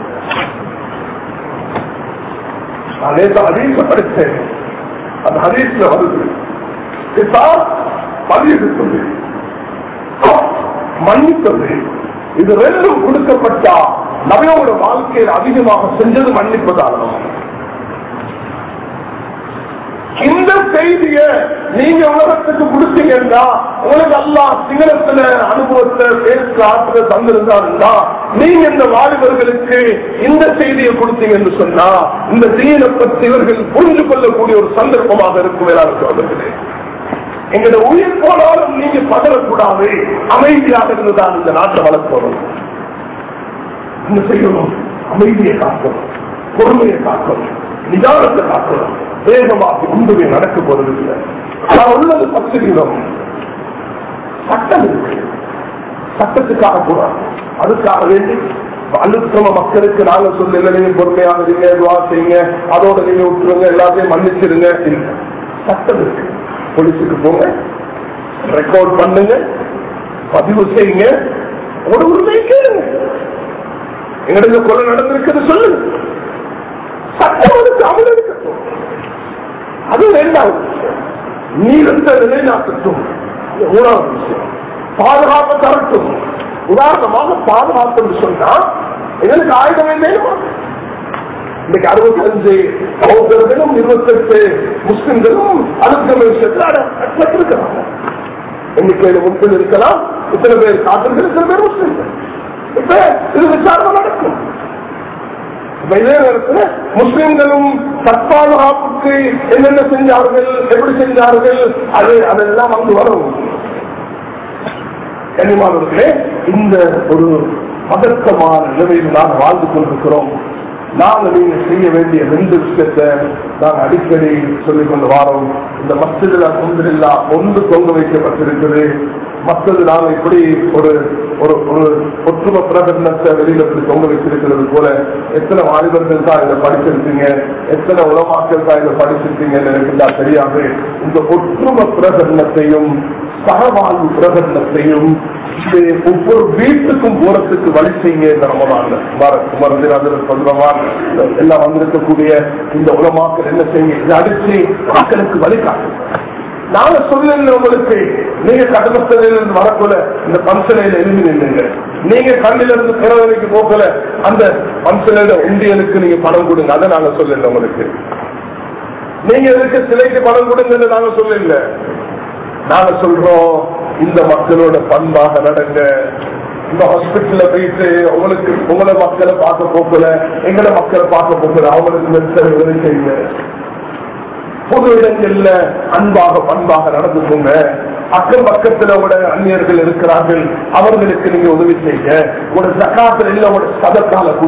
Speaker 1: நான் நேற்று ஹதீஸ படித்தேன். அந்த ஹதீஸ்ல வருது, பதிவு மன்னிப்பது, இது ரெண்டும் கொடுக்கப்பட்டா நபியோட வாழ்க்கையில் அதிகமாக செஞ்சது மன்னிப்பதாகும். இந்த செய்திய நீங்க உலகத்துக்கு கொடுத்தீங்கன்னா, உங்களுக்கு அல்லாஹ் சிங்களத்துல அனுபவத்தை பேச ஆற்ற தந்திருந்தா, நீங்க இந்த வாலிபர்களுக்கு இந்த செய்தியை கொடுத்தீங்க என்று சொன்னா, இந்த தீனை பற்றி இவர்கள் புரிந்து கொள்ளக்கூடிய ஒரு சந்தர்ப்பமாக இருக்கும். அவர்களே, எங்களுடைய உயிர் போனாலும் நீங்க பதறக்கூடாது, அமைதியாக இருந்துதான் இந்த நாட்டை வளர்க்கணும். என்ன செய்யணும்? அமைதியை காக்கணும், பொறுமையை காக்கணும், நிதானத்தை காக்கணும். வேகமாக ஒன்றுமே நடக்க போறதில்லை. நான் உள்ளது பத்துகிறோம். சட்டம் இருக்கு, சட்டத்துக்காக போறாங்க. அதுக்காக வேண்டி அழுத்தம மக்களுக்கு நாங்க சொல்ல, நீங்க பொறுமையாக இருங்க, துவா செய்யுங்க, அதோட நீங்க விட்டுருங்க, எல்லாத்தையும் மன்னிச்சிருங்க. சட்டம் இருக்கு. போலீஸுக்கு போங்க, ரெக்கார்ட் பண்ணுங்க, பதிவு செய்யுங்க, ஒரு உரிமை கேளுங்க. எங்களுக்கு கொலை நடந்திருக்கிறது சொல்லுங்க. சட்டம் அமல் எடுக்கட்டும். அது இரண்டாவது விஷயம். நீ இருந்த நிலைநாட்டட்டும். மூணாவது விஷயம், பாதுகாப்பு தரட்டும். உதாரணமாக பாதுகாப்பு என்று சொன்னா எங்களுக்கு ஆயுதமே வேணுமா? இன்னைக்கு அறுபத்தஞ்சு பௌத்தர்களும் இருபத்தெட்டு முஸ்லிம்களும் அழுத்தம் விஷயத்தில் எண்ணிக்கையில முப்பது இருக்கலாம். இத்தனை பேர் காத்திருக்கிற சில பேர் முஸ்லிம்கள். இப்ப இது விசாரணை நடக்கும். இதே நேரத்தில் முஸ்லிம்களும் தற்பாதுகாப்புக்கு என்னென்ன செஞ்சார்கள், எப்படி செஞ்சார்கள், அது அதெல்லாம் வந்து வரும். கண்ணியமானவர்களே, இந்த ஒரு பதற்றமான நிலையில் நாம் வாழ்ந்து கொண்டிருக்கிறோம். நாங்கள் நீங்க செய்ய வேண்டிய ரெண்டு விஷயத்தை நாங்கள் அடிக்கடி சொல்லிக் கொண்டு வாரோம். இந்த மஸ்ஜிதில் அல்ஹம்துலில்லாஹ் ஒன்று தொங்க வைக்கப்பட்டிருக்கிறது. மற்றது நாங்கள் இப்படி ஒரு ஒரு ஒற்றுமை பிரகடனத்தை வெளியில தொங்க வச்சிருக்கிறது போல எத்தனை வாலிபர்கள் தான் இதை படிச்சிருக்கீங்க, எத்தனை உலமாக்கள் தான் இதை படிச்சிருக்கீங்கன்னு எனக்கு தான் தெரியாது. இந்த ஒற்றுமை பிரகடனத்தையும் சகவாழ்வு பிரகடனத்தையும் ஒவ்வொரு வீட்டுக்கும் போறதுக்கு வழி செய்ய எல்லாம் வந்திருக்கக்கூடிய இந்த உலமாக்கள் என்ன செய்ய இதை அடிச்சு மக்களுக்கு வழிகாட்டு. நாங்க சொல்ல உங்களுக்கு நீங்க கடமத்திலிருந்து வரக்குள்ள இந்த பம்சலையில எழுதி நின்றுங்க. நீங்க கண்ணில இருந்து பிறவரைக்கு போகல அந்த பம்சலையில உண்டியலுக்கு நீங்க பணம் கொடுங்க. அதை நாங்க சொல்லல உங்களுக்கு. நீங்க இருக்க சிலைக்கு பணம் கொடுங்கன்னு நாங்க சொல்லல. நாங்க சொல்றோம் இந்த மக்களோட பண்பாக நடங்க. இந்த ஹாஸ்பிட்டல்ல போயிட்டு உங்களுக்கு உங்களை மக்களை பார்க்க போக்கல, எங்களை மக்களை பார்க்க போக்கல, அவங்களுக்கு மெத்தனை உதவி செய்யுங்க. பொது இடங்கள்ல அன்பாக பண்பாக நடந்துக்கோங்க. அக்கம் பக்கத்துல உங்களோட அந்நியர்கள் இருக்கிறார்கள், அவர்களுக்கு நீங்க உதவி செய்யுங்க. உங்களோட சக்காத்துல இல்ல உங்களோட சதத்தால